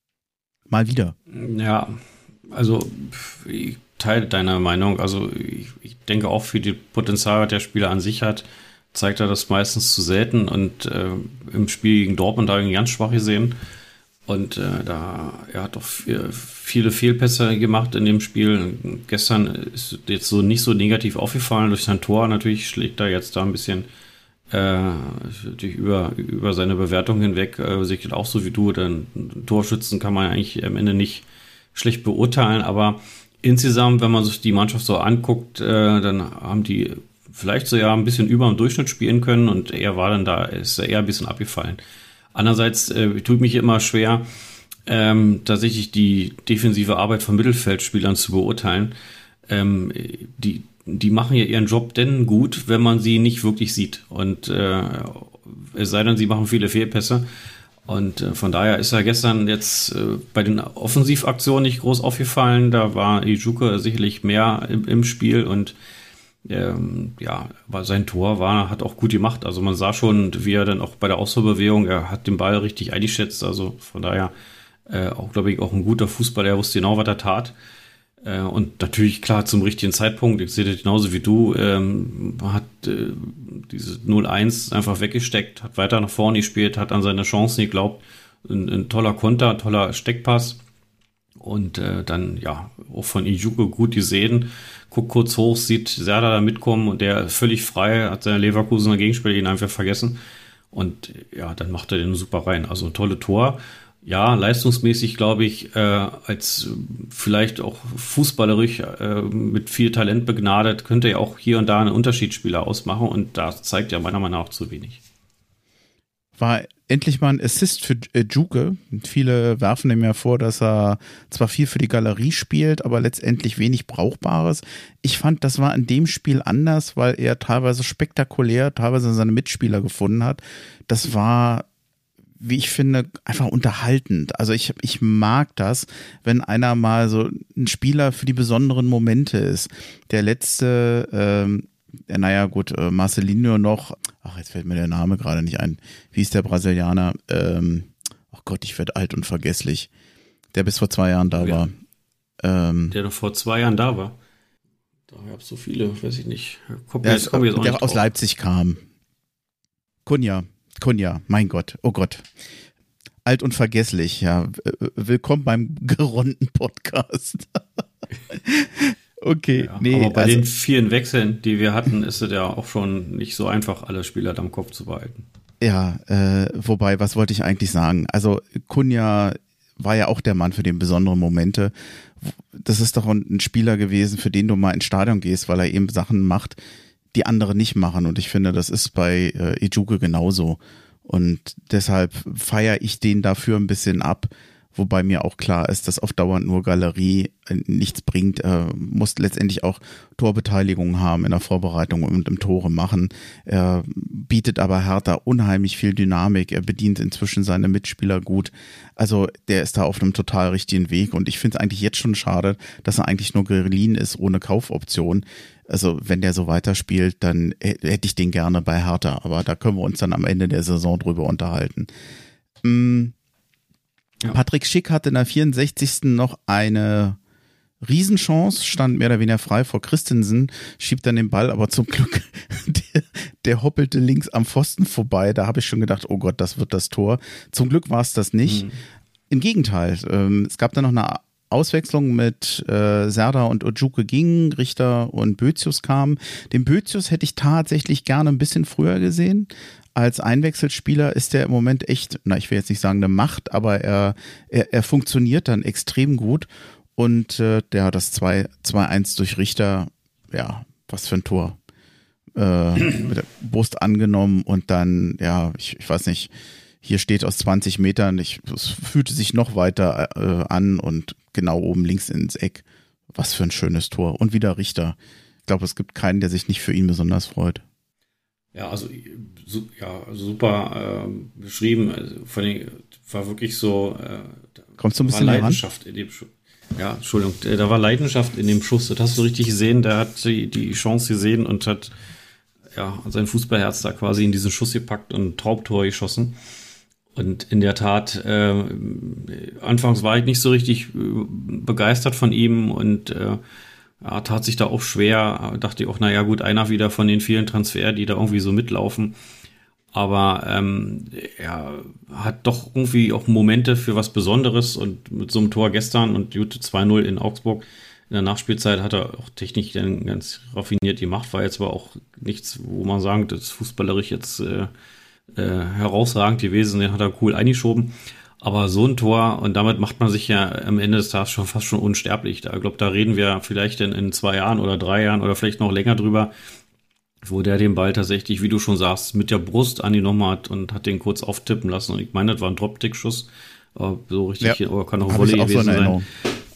Mal wieder. Ja, also ich teile deine Meinung. Also ich, ich denke auch, für die Potenzial, was der Spieler an sich hat, zeigt er das meistens zu selten, und äh, im Spiel gegen Dortmund da ganz schwach gesehen. Und äh, da er hat doch viel, viele Fehlpässe gemacht in dem Spiel. Gestern ist jetzt so nicht so negativ aufgefallen durch sein Tor. Natürlich schlägt er jetzt da ein bisschen äh, über, über seine Bewertung hinweg. Äh, sich auch so wie du, denn Torschützen kann man eigentlich am Ende nicht schlecht beurteilen. Aber insgesamt, wenn man sich die Mannschaft so anguckt, äh, dann haben die vielleicht so ja ein bisschen über dem Durchschnitt spielen können, und er war dann da, ist eher ein bisschen abgefallen. Andererseits äh, tut mich immer schwer, ähm, tatsächlich die defensive Arbeit von Mittelfeldspielern zu beurteilen. Ähm, die, die machen ja ihren Job denn gut, wenn man sie nicht wirklich sieht. Und äh, es sei denn, sie machen viele Fehlpässe. Und äh, von daher ist er gestern jetzt äh, bei den Offensivaktionen nicht groß aufgefallen. Da war Ejuke sicherlich mehr im, im Spiel, und Ähm, ja, aber sein Tor war, hat auch gut gemacht. Also man sah schon, wie er dann auch bei der Ausholbewegung, er hat den Ball richtig eingeschätzt. Also von daher äh, auch, glaube ich, auch ein guter Fußballer. Er wusste genau, was er tat. Äh, und natürlich, klar, zum richtigen Zeitpunkt. Ich sehe das genauso wie du. Ähm, hat äh, diese null eins einfach weggesteckt, hat weiter nach vorne gespielt, hat an seine Chancen geglaubt. Ein, ein toller Konter, toller Steckpass. Und äh, dann, ja, auch von Ejuke gut gesehen. Guckt kurz hoch, sieht Serdar da mitkommen, und der völlig frei, hat seine Leverkusener Gegenspieler ihn einfach vergessen. Und ja, dann macht er den super rein. Also ein tolles Tor. Ja, leistungsmäßig, glaube ich, äh, als vielleicht auch fußballerisch äh, mit viel Talent begnadet, könnte er auch hier und da einen Unterschiedsspieler ausmachen. Und da zeigt er meiner Meinung nach zu wenig. War endlich mal ein Assist für Ejuke. Viele werfen ihm ja vor, dass er zwar viel für die Galerie spielt, aber letztendlich wenig Brauchbares. Ich fand, das war in dem Spiel anders, weil er teilweise spektakulär, teilweise seine Mitspieler gefunden hat. Das war, wie ich finde, einfach unterhaltend. Also ich, ich mag das, wenn einer mal so ein Spieler für die besonderen Momente ist. Der letzte, ähm, Ja, naja, gut, äh, Marcelinho noch, ach, jetzt fällt mir der Name gerade nicht ein. Wie ist der Brasilianer? Ähm, ach Gott, ich werde alt und vergesslich. Der bis vor zwei Jahren da ja. war. Ähm, der noch vor zwei Jahren da war. Da gab es so viele, weiß ich nicht. Kommt ja, jetzt, kommt jetzt auch der nicht aus drauf. Leipzig kam. Kunja, Kunja, mein Gott, oh Gott. Alt und vergesslich, ja. Willkommen beim geronten Podcast. Okay, ja, nee. Aber bei also, den vielen Wechseln, die wir hatten, ist es ja auch schon nicht so einfach, alle Spieler am Kopf zu behalten. Ja, äh, wobei, was wollte ich eigentlich sagen? Also Cunha war ja auch der Mann für die besonderen Momente. Das ist doch ein Spieler gewesen, für den du mal ins Stadion gehst, weil er eben Sachen macht, die andere nicht machen. Und ich finde, das ist bei äh, Ejuke genauso. Und deshalb feiere ich den dafür ein bisschen ab. Wobei mir auch klar ist, dass auf Dauer nur Galerie nichts bringt. Er muss letztendlich auch Torbeteiligung haben in der Vorbereitung und im Tore machen. Er bietet aber Hertha unheimlich viel Dynamik. Er bedient inzwischen seine Mitspieler gut. Also der ist da auf einem total richtigen Weg. Und ich finde es eigentlich jetzt schon schade, dass er eigentlich nur geliehen ist ohne Kaufoption. Also wenn der so weiterspielt, dann hätte ich den gerne bei Hertha. Aber da können wir uns dann am Ende der Saison drüber unterhalten. Hm. Ja. Patrick Schick hatte in der vierundsechzigsten noch eine Riesenchance, stand mehr oder weniger frei vor Christensen, schiebt dann den Ball, aber zum Glück, der, der hoppelte links am Pfosten vorbei. Da habe ich schon gedacht, oh Gott, das wird das Tor. Zum Glück war es das nicht. Mhm. Im Gegenteil, ähm, es gab dann noch eine Auswechslung mit äh, Serdar und Ejuke gingen, Richter und Bözius kamen. Den Bözius hätte ich tatsächlich gerne ein bisschen früher gesehen. Als Einwechselspieler ist der im Moment echt, na ich will jetzt nicht sagen eine Macht, aber er, er, er funktioniert dann extrem gut und äh, der hat das zwei eins durch Richter, ja, was für ein Tor, äh, mit der Brust angenommen und dann, ja, ich, ich weiß nicht, hier steht aus zwanzig Metern, ich, es fühlte sich noch weiter äh, an und genau oben links ins Eck. Was für ein schönes Tor. Und wieder Richter. Ich glaube, es gibt keinen, der sich nicht für ihn besonders freut. Ja, also su- ja, super äh, beschrieben. Also, vor allem war wirklich so. Äh, Kommst du ein bisschen Leidenschaft in dem Schuss. Ja, Entschuldigung, da war Leidenschaft in dem Schuss. Das hast du richtig gesehen. Der hat die, die Chance gesehen und hat ja sein Fußballherz da quasi in diesen Schuss gepackt und ein Traumtor geschossen. Und in der Tat, äh, anfangs war ich nicht so richtig äh, begeistert von ihm und äh, ja, tat sich da auch schwer. Dachte ich auch, naja gut, einer wieder von den vielen Transfer, die da irgendwie so mitlaufen. Aber ähm, er hat doch irgendwie auch Momente für was Besonderes und mit so einem Tor gestern und Jute zwei null in Augsburg in der Nachspielzeit hat er auch technisch dann ganz raffiniert gemacht. War jetzt aber auch nichts, wo man sagen, das ist fußballerisch jetzt äh, äh, herausragend gewesen. Den hat er cool eingeschoben. Aber so ein Tor, und damit macht man sich ja am Ende des Tages schon fast schon unsterblich. Da, ich glaube, da reden wir vielleicht in, in zwei Jahren oder drei Jahren oder vielleicht noch länger drüber, wo der den Ball tatsächlich, wie du schon sagst, mit der Brust angenommen hat und hat den kurz auftippen lassen. Und ich meine, das war ein Dropkick-Schuss. So richtig, ja, oder kann auch Volley gewesen so sein.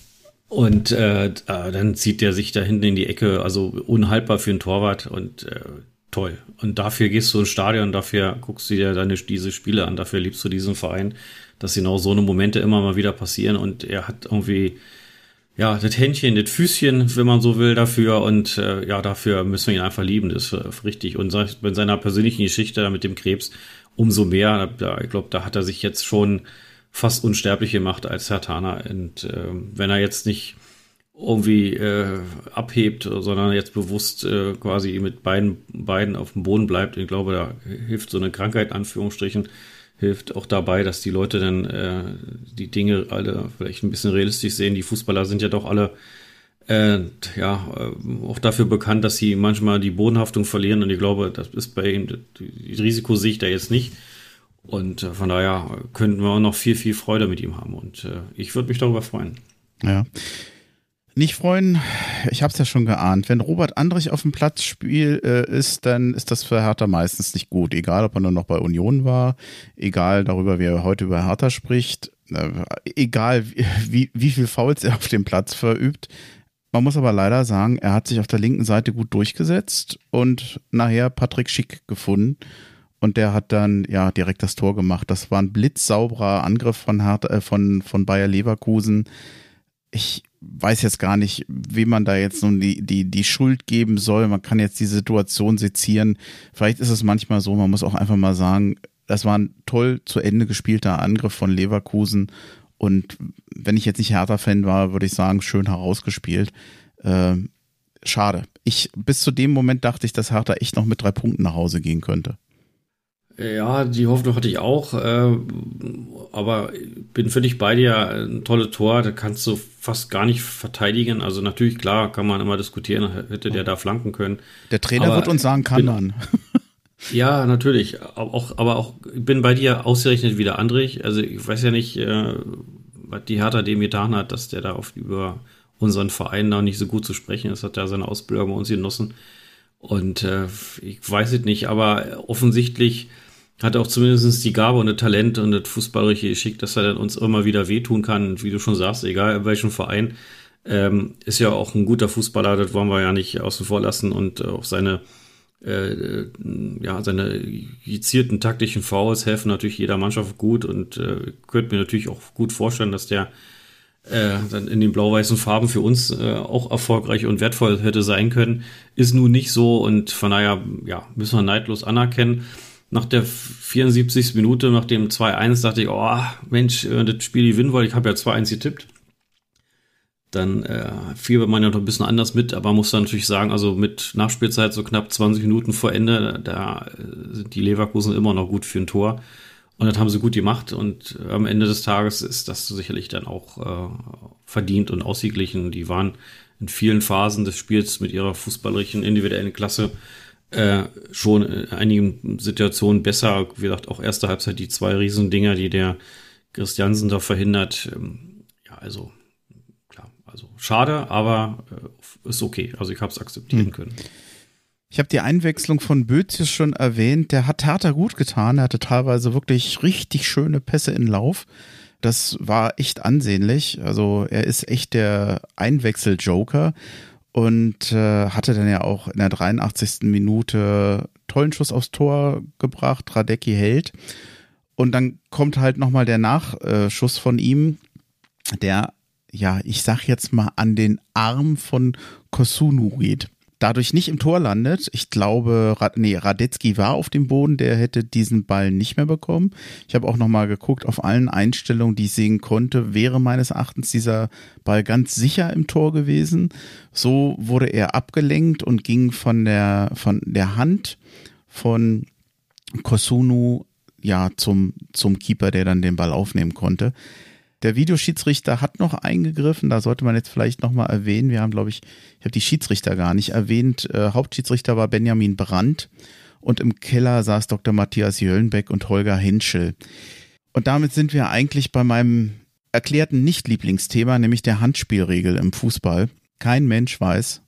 Und äh, dann zieht der sich da hinten in die Ecke, also unhaltbar für einen Torwart und äh, toll. Und dafür gehst du ins Stadion, dafür guckst du dir deine, diese Spiele an, dafür liebst du diesen Verein, dass genau so eine Momente immer mal wieder passieren und er hat irgendwie, ja, das Händchen, das Füßchen, wenn man so will, dafür und äh, ja, dafür müssen wir ihn einfach lieben, das ist richtig. Und bei seiner persönlichen Geschichte mit dem Krebs umso mehr, da, ich glaube, da hat er sich jetzt schon fast unsterblich gemacht als Herthaner und äh, wenn er jetzt nicht irgendwie äh, abhebt, sondern jetzt bewusst äh, quasi mit beiden beiden auf dem Boden bleibt, ich glaube, da hilft so eine Krankheit, in Anführungsstrichen, hilft auch dabei, dass die Leute dann äh, die Dinge alle vielleicht ein bisschen realistisch sehen. Die Fußballer sind ja doch alle äh, ja äh, auch dafür bekannt, dass sie manchmal die Bodenhaftung verlieren und ich glaube, das ist bei ihnen, das Risiko sehe ich da jetzt nicht. Und äh, von daher könnten wir auch noch viel, viel Freude mit ihm haben und äh, ich würde mich darüber freuen. Ja. Nicht freuen, ich habe es ja schon geahnt. Wenn Robert Andrich auf dem Platz spiel, äh, ist, dann ist das für Hertha meistens nicht gut. Egal, ob er nur noch bei Union war, egal darüber, wie er heute über Hertha spricht, äh, egal wie, wie viel Fouls er auf dem Platz verübt. Man muss aber leider sagen, er hat sich auf der linken Seite gut durchgesetzt und nachher Patrick Schick gefunden. Und der hat dann ja direkt das Tor gemacht. Das war ein blitzsauberer Angriff von Hertha, äh, von, von Bayer Leverkusen. Ich weiß jetzt gar nicht, wem man da jetzt nun die, die, die Schuld geben soll. Man kann jetzt die Situation sezieren. Vielleicht ist es manchmal so, man muss auch einfach mal sagen, das war ein toll zu Ende gespielter Angriff von Leverkusen. Und wenn ich jetzt nicht Hertha-Fan war, würde ich sagen, schön herausgespielt. Äh, schade. Ich, bis zu dem Moment dachte ich, dass Hertha echt noch mit drei Punkten nach Hause gehen könnte. Ja, die Hoffnung hatte ich auch, äh, aber bin völlig bei dir. Ein tolles Tor, da kannst du fast gar nicht verteidigen. Also natürlich, klar, kann man immer diskutieren, hätte der da flanken können. Der Trainer aber wird uns sagen, kann bin, man. Ja, natürlich. Auch, aber auch bin bei dir ausgerechnet wieder Andrich. Also ich weiß ja nicht, äh, was die Hertha dem getan hat, dass der da auf über unseren Verein da nicht so gut zu sprechen ist. Hat ja seine Ausbildung bei uns genossen. Und äh, ich weiß es nicht, aber offensichtlich hat er auch zumindest die Gabe und das Talent und das fußballerische Geschick, dass er dann uns immer wieder wehtun kann. Wie du schon sagst, egal in welchem Verein. Ähm, ist ja auch ein guter Fußballer, das wollen wir ja nicht außen vor lassen. Und äh, auch seine Äh, ja, seine gezierten taktischen Fouls helfen natürlich jeder Mannschaft gut und äh, könnte mir natürlich auch gut vorstellen, dass der äh, dann in den blau-weißen Farben für uns äh, auch erfolgreich und wertvoll hätte sein können. Ist nun nicht so und von daher, ja, müssen wir neidlos anerkennen. Nach der vierundsiebzigsten Minute, nach dem zwei eins, dachte ich, oh, Mensch, das Spiel gewinnen wollte. Ich habe ja zwei eins getippt. Dann äh, fiel man ja noch ein bisschen anders mit, aber muss dann natürlich sagen, also mit Nachspielzeit so knapp zwanzig Minuten vor Ende, da sind die Leverkusen immer noch gut für ein Tor. Und das haben sie gut gemacht und am Ende des Tages ist das sicherlich dann auch äh, verdient und ausgeglichen. Die waren in vielen Phasen des Spiels mit ihrer fußballerischen individuellen Klasse äh, schon in einigen Situationen besser. Wie gesagt, auch erste Halbzeit die zwei Riesendinger, die der Christiansen da verhindert. Ähm, ja, also Also schade, aber äh, ist okay. Also ich habe es akzeptieren hm. können. Ich habe die Einwechslung von Bözius schon erwähnt. Der hat Hertha gut getan. Er hatte teilweise wirklich richtig schöne Pässe in Lauf. Das war echt ansehnlich. Also er ist echt der Einwechsel-Joker und äh, hatte dann ja auch in der dreiundachtzigsten Minute tollen Schuss aufs Tor gebracht. Radecki hält. Und dann kommt halt nochmal der Nachschuss von ihm, der ja, ich sag jetzt mal, an den Arm von Kosunu geht. Dadurch nicht im Tor landet. Ich glaube, nee, Radetzky war auf dem Boden, der hätte diesen Ball nicht mehr bekommen. Ich habe auch nochmal geguckt, auf allen Einstellungen, die ich sehen konnte, wäre meines Erachtens dieser Ball ganz sicher im Tor gewesen. So wurde er abgelenkt und ging von der, von der Hand von Kosunu ja zum, zum Keeper, der dann den Ball aufnehmen konnte. Der Videoschiedsrichter hat noch eingegriffen, da sollte man jetzt vielleicht nochmal erwähnen, wir haben, glaube ich, ich habe die Schiedsrichter gar nicht erwähnt, äh, Hauptschiedsrichter war Benjamin Brandt und im Keller saß Doktor Matthias Jöllenbeck und Holger Henschel. Und damit sind wir eigentlich bei meinem erklärten Nicht-Lieblingsthema, nämlich der Handspielregel im Fußball. Kein Mensch weiß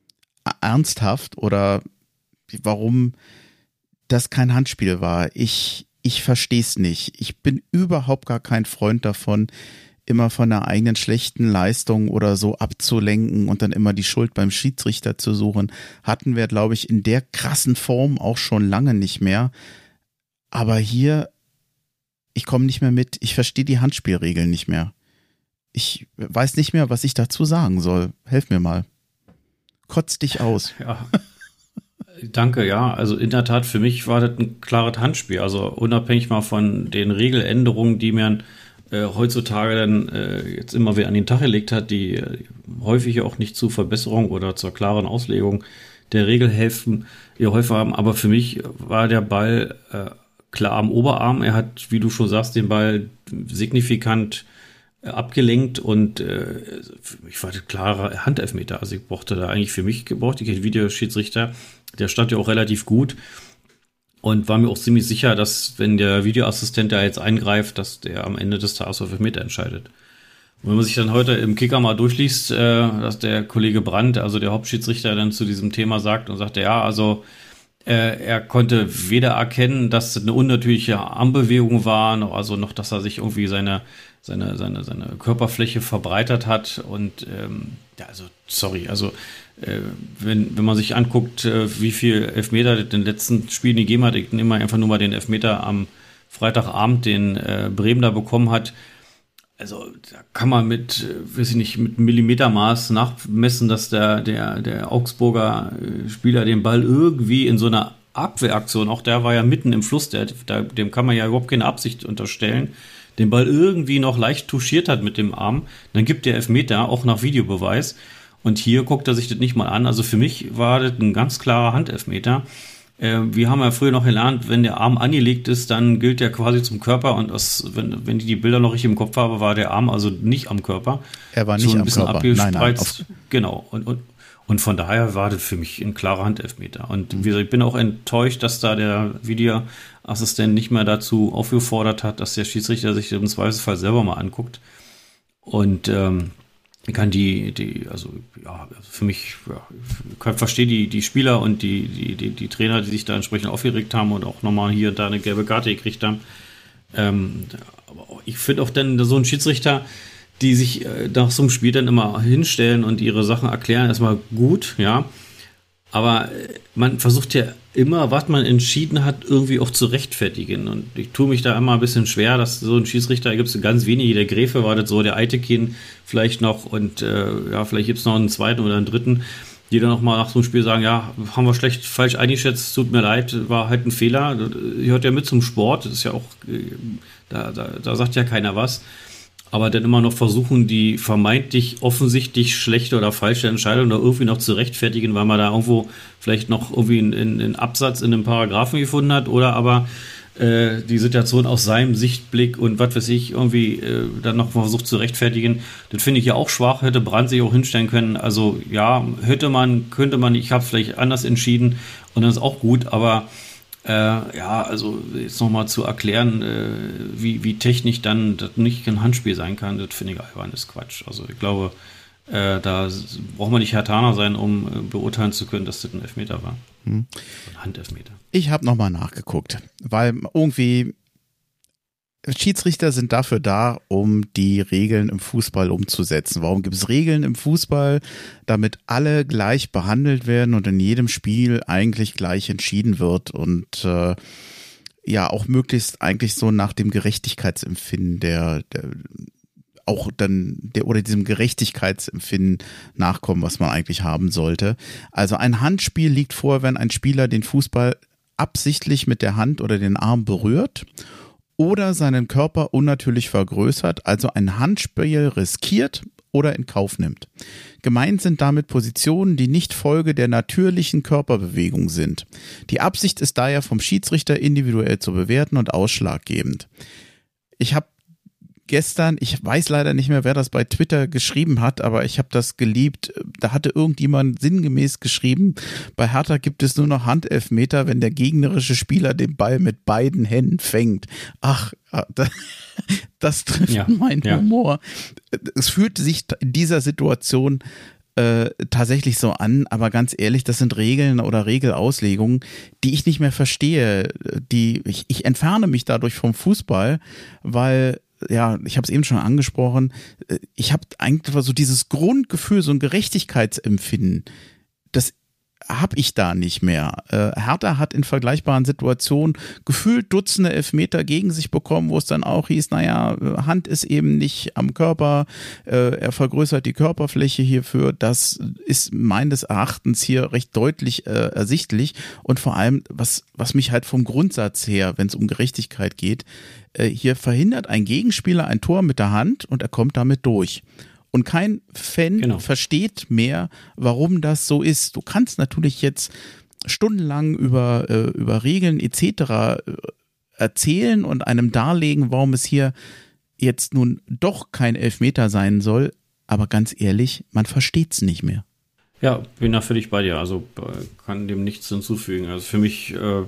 ernsthaft oder warum das kein Handspiel war. Ich Ich verstehe es nicht. Ich bin überhaupt gar kein Freund davon, immer von einer eigenen schlechten Leistung oder so abzulenken und dann immer die Schuld beim Schiedsrichter zu suchen. Hatten wir, glaube ich, in der krassen Form auch schon lange nicht mehr. Aber hier, ich komme nicht mehr mit. Ich verstehe die Handspielregeln nicht mehr. Ich weiß nicht mehr, was ich dazu sagen soll. Helf mir mal. Kotz dich aus. Ja. Danke, ja. Also in der Tat, für mich war das ein klares Handspiel. Also unabhängig mal von den Regeländerungen, die man äh, heutzutage dann äh, jetzt immer wieder an den Tag gelegt hat, die äh, häufig auch nicht zur Verbesserung oder zur klaren Auslegung der Regel helfen, ihr häufig haben. Aber für mich war der Ball äh, klar am Oberarm. Er hat, wie du schon sagst, den Ball signifikant äh, abgelenkt und äh, für mich war das klare Handelfmeter. Also ich brauchte da eigentlich für mich, brauchte ich einen Videoschiedsrichter. Der stand ja auch relativ gut und war mir auch ziemlich sicher, dass, wenn der Videoassistent da jetzt eingreift, dass der am Ende des Tages auf Elfmeter entscheidet. Und wenn man sich dann heute im Kicker mal durchliest, äh, dass der Kollege Brandt, also der Hauptschiedsrichter, dann zu diesem Thema sagt und sagt, ja, also äh, er konnte weder erkennen, dass es eine unnatürliche Armbewegung war, noch, also noch, dass er sich irgendwie seine, seine, seine, seine Körperfläche verbreitert hat und ähm, ja, also sorry, also Wenn, wenn man sich anguckt, wie viel Elfmeter in den letzten Spielen gegeben hat, ich nehme einfach nur mal den Elfmeter am Freitagabend, den äh, Bremen da bekommen hat. Also da kann man mit, weiß ich nicht, mit Millimetermaß nachmessen, dass der, der, der Augsburger Spieler den Ball irgendwie in so einer Abwehraktion, auch der war ja mitten im Fluss, der, der, dem kann man ja überhaupt keine Absicht unterstellen, den Ball irgendwie noch leicht touchiert hat mit dem Arm, dann gibt der Elfmeter, auch nach Videobeweis. Und hier guckt er sich das nicht mal an. Also für mich war das ein ganz klarer Handelfmeter. äh, wir haben ja früher noch gelernt, wenn der Arm angelegt ist, dann gilt der quasi zum Körper und das, wenn, wenn ich die Bilder noch richtig im Kopf habe, war der Arm also nicht am Körper. Er war nicht so ein am bisschen Körper. Abgespreizt. Nein, nein, auf genau. Und, und, und von daher war das für mich ein klarer Handelfmeter. Und wie gesagt, ich bin auch enttäuscht, dass da der Videoassistent nicht mehr dazu aufgefordert hat, dass der Schiedsrichter sich im Zweifelsfall selber mal anguckt. Und ähm, kann die, die, also ja, für mich, ja, ich kann, verstehe die, die Spieler und die, die, die, die Trainer, die sich da entsprechend aufgeregt haben und auch nochmal hier und da eine gelbe Karte gekriegt haben. Ähm, aber ich finde auch dann so ein Schiedsrichter, die sich äh, nach so einem Spiel dann immer hinstellen und ihre Sachen erklären, erstmal gut, ja. Aber man versucht ja immer, was man entschieden hat, irgendwie auch zu rechtfertigen. Und ich tue mich da immer ein bisschen schwer, dass so ein Schiedsrichter, da gibt es ganz wenige, der Gräfe war das so, der Eitekin vielleicht noch und äh, ja, vielleicht gibt es noch einen zweiten oder einen dritten, die dann auch mal nach so einem Spiel sagen, ja, haben wir schlecht, falsch eingeschätzt, tut mir leid, war halt ein Fehler. Das gehört ja mit zum Sport, das ist ja auch, da, da, da sagt ja keiner was. Aber dann immer noch versuchen, die vermeintlich offensichtlich schlechte oder falsche Entscheidung da irgendwie noch zu rechtfertigen, weil man da irgendwo vielleicht noch irgendwie einen, einen Absatz in einem Paragraphen gefunden hat oder aber äh, die Situation aus seinem Sichtblick und was weiß ich irgendwie äh, dann noch versucht zu rechtfertigen. Das finde ich ja auch schwach, hätte Brandt sich auch hinstellen können. Also ja, hätte man, könnte man, ich habe es vielleicht anders entschieden und dann ist auch gut, aber Äh, ja, also jetzt nochmal zu erklären, äh, wie, wie technisch dann das nicht ein Handspiel sein kann, das finde ich albern, ist Quatsch. Also ich glaube, äh, da braucht man nicht Herr Taner sein, um äh, beurteilen zu können, dass das ein Elfmeter war. Hm. Ein Handelfmeter. Ich habe nochmal nachgeguckt, weil irgendwie Schiedsrichter sind dafür da, um die Regeln im Fußball umzusetzen. Warum gibt es Regeln im Fußball? Damit alle gleich behandelt werden und in jedem Spiel eigentlich gleich entschieden wird und äh, ja auch möglichst eigentlich so nach dem Gerechtigkeitsempfinden der, der auch dann der oder diesem Gerechtigkeitsempfinden nachkommen, was man eigentlich haben sollte. Also ein Handspiel liegt vor, wenn ein Spieler den Fußball absichtlich mit der Hand oder den Arm berührt oder seinen Körper unnatürlich vergrößert, also ein Handspiel riskiert oder in Kauf nimmt. Gemeint sind damit Positionen, die nicht Folge der natürlichen Körperbewegung sind. Die Absicht ist daher vom Schiedsrichter individuell zu bewerten und ausschlaggebend. Ich habe gestern, ich weiß leider nicht mehr, wer das bei Twitter geschrieben hat, aber ich habe das geliebt. Da hatte irgendjemand sinngemäß geschrieben, bei Hertha gibt es nur noch Handelfmeter, wenn der gegnerische Spieler den Ball mit beiden Händen fängt. Ach, das, das trifft ja, meinen ja. Humor. Es fühlt sich in dieser Situation äh, tatsächlich so an, aber ganz ehrlich, das sind Regeln oder Regelauslegungen, die ich nicht mehr verstehe. Die, ich, ich entferne mich dadurch vom Fußball, weil ja, ich habe es eben schon angesprochen, ich habe eigentlich so dieses Grundgefühl, so ein Gerechtigkeitsempfinden, das habe ich da nicht mehr. Äh, Hertha hat in vergleichbaren Situationen gefühlt Dutzende Elfmeter gegen sich bekommen, wo es dann auch hieß, naja, Hand ist eben nicht am Körper, äh, er vergrößert die Körperfläche hierfür. Das ist meines Erachtens hier recht deutlich äh, ersichtlich und vor allem, was, was mich halt vom Grundsatz her, wenn es um Gerechtigkeit geht, äh, hier verhindert ein Gegenspieler ein Tor mit der Hand und er kommt damit durch. Und kein Fan genau. versteht mehr, warum das so ist. Du kannst natürlich jetzt stundenlang über, äh, über Regeln et cetera erzählen und einem darlegen, warum es hier jetzt nun doch kein Elfmeter sein soll. Aber ganz ehrlich, man versteht es nicht mehr. Ja, bin da völlig bei dir. Also kann dem nichts hinzufügen. Also für mich äh, äh,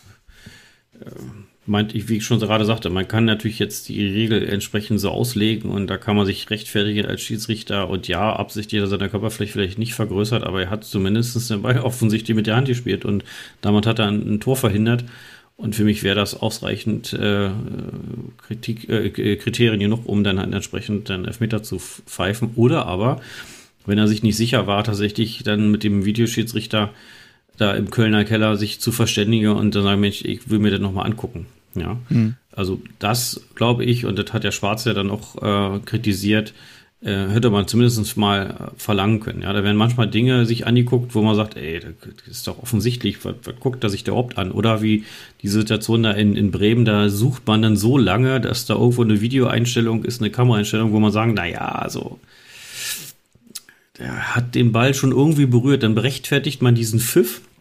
meint, wie ich schon gerade sagte, man kann natürlich jetzt die Regel entsprechend so auslegen und da kann man sich rechtfertigen als Schiedsrichter und ja, absichtlich, dass er seine Körperfläche vielleicht nicht vergrößert, aber er hat zumindest den Ball offensichtlich mit der Hand gespielt und damit hat er ein, ein Tor verhindert und für mich wäre das ausreichend äh, Kritik, äh, Kriterien genug, um dann halt entsprechend den Elfmeter zu pfeifen oder aber, wenn er sich nicht sicher war, tatsächlich dann mit dem Videoschiedsrichter da im Kölner Keller sich zu verständigen und dann sagen, Mensch, ich will mir das nochmal angucken. Ja, mhm. Also das glaube ich, und das hat der Schwarz ja dann auch äh, kritisiert, äh, hätte man zumindest mal äh, verlangen können. Ja, da werden manchmal Dinge sich angeguckt, wo man sagt, ey, das ist doch offensichtlich, was, was guckt er sich da überhaupt an? Oder wie die Situation da in, in Bremen, da sucht man dann so lange, dass da irgendwo eine Videoeinstellung ist, eine Kameraeinstellung, wo man sagen, naja, also der hat den Ball schon irgendwie berührt, dann berechtfertigt man diesen Pfiff.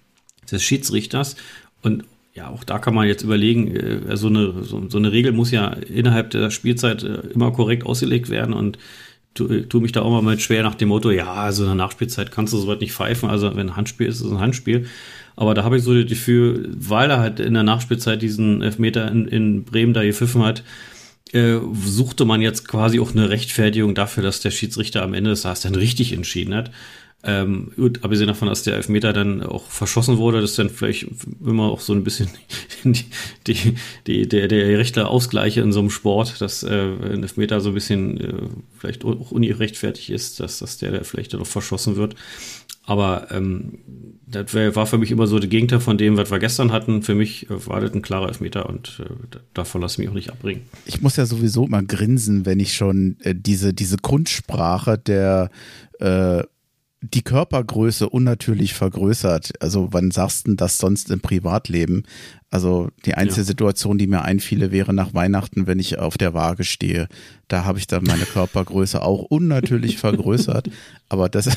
des Schiedsrichters. Und ja, auch da kann man jetzt überlegen, äh, so, eine, so, so eine Regel muss ja innerhalb der Spielzeit äh, immer korrekt ausgelegt werden und tu, tu mich da auch mal mit schwer nach dem Motto, ja, also in der Nachspielzeit kannst du so weit nicht pfeifen, also wenn ein Handspiel ist, ist es ein Handspiel. Aber da habe ich so das Gefühl, weil er halt in der Nachspielzeit diesen Elfmeter in, in Bremen da gepfiffen hat, äh, suchte man jetzt quasi auch eine Rechtfertigung dafür, dass der Schiedsrichter am Ende des Tages dann richtig entschieden hat. Ähm, gut, abgesehen davon, dass der Elfmeter dann auch verschossen wurde, das ist dann vielleicht immer auch so ein bisschen die, die, die, der, der rechte Ausgleiche in so einem Sport, dass äh, ein Elfmeter so ein bisschen äh, vielleicht auch ungerechtfertigt ist, dass, dass der vielleicht dann auch verschossen wird. Aber ähm, das wär, war für mich immer so der Gegenteil von dem, was wir gestern hatten. Für mich äh, war das ein klarer Elfmeter und äh, davon lasse ich mich auch nicht abbringen. Ich muss ja sowieso mal grinsen, wenn ich schon äh, diese, diese Kunstsprache der äh, die Körpergröße unnatürlich vergrößert. Also wann sagst du das sonst im Privatleben? Also die einzige ja. Situation, die mir einfiele, wäre nach Weihnachten, wenn ich auf der Waage stehe. Da habe ich dann meine Körpergröße auch unnatürlich vergrößert. Aber das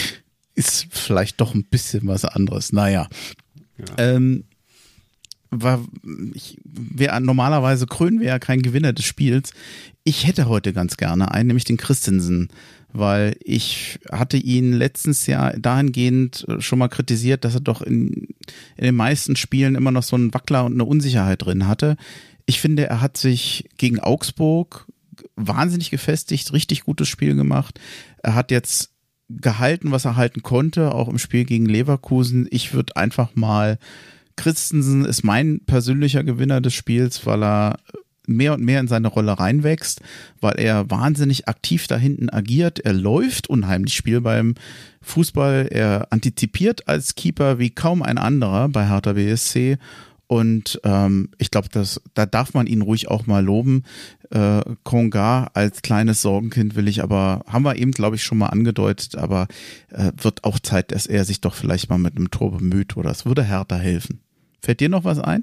ist vielleicht doch ein bisschen was anderes. Naja. Ja. Ähm, war, ich, wär, normalerweise krönen wir ja kein Gewinner des Spiels. Ich hätte heute ganz gerne einen, nämlich den Christensen. Weil ich hatte ihn letztens ja dahingehend schon mal kritisiert, dass er doch in, in den meisten Spielen immer noch so einen Wackler und eine Unsicherheit drin hatte. Ich finde, er hat sich gegen Augsburg wahnsinnig gefestigt, richtig gutes Spiel gemacht. Er hat jetzt gehalten, was er halten konnte, auch im Spiel gegen Leverkusen. Ich würde einfach mal, Christensen ist mein persönlicher Gewinner des Spiels, weil er mehr und mehr in seine Rolle reinwächst, weil er wahnsinnig aktiv da hinten agiert. Er läuft unheimlich Spiel beim Fußball. Er antizipiert als Keeper wie kaum ein anderer bei Hertha B S C. Und ähm, ich glaube, da darf man ihn ruhig auch mal loben. Äh, Konga als kleines Sorgenkind will ich aber, haben wir eben, glaube ich, schon mal angedeutet, aber äh, wird auch Zeit, dass er sich doch vielleicht mal mit einem Tor bemüht oder es würde Hertha helfen. Fällt dir noch was ein?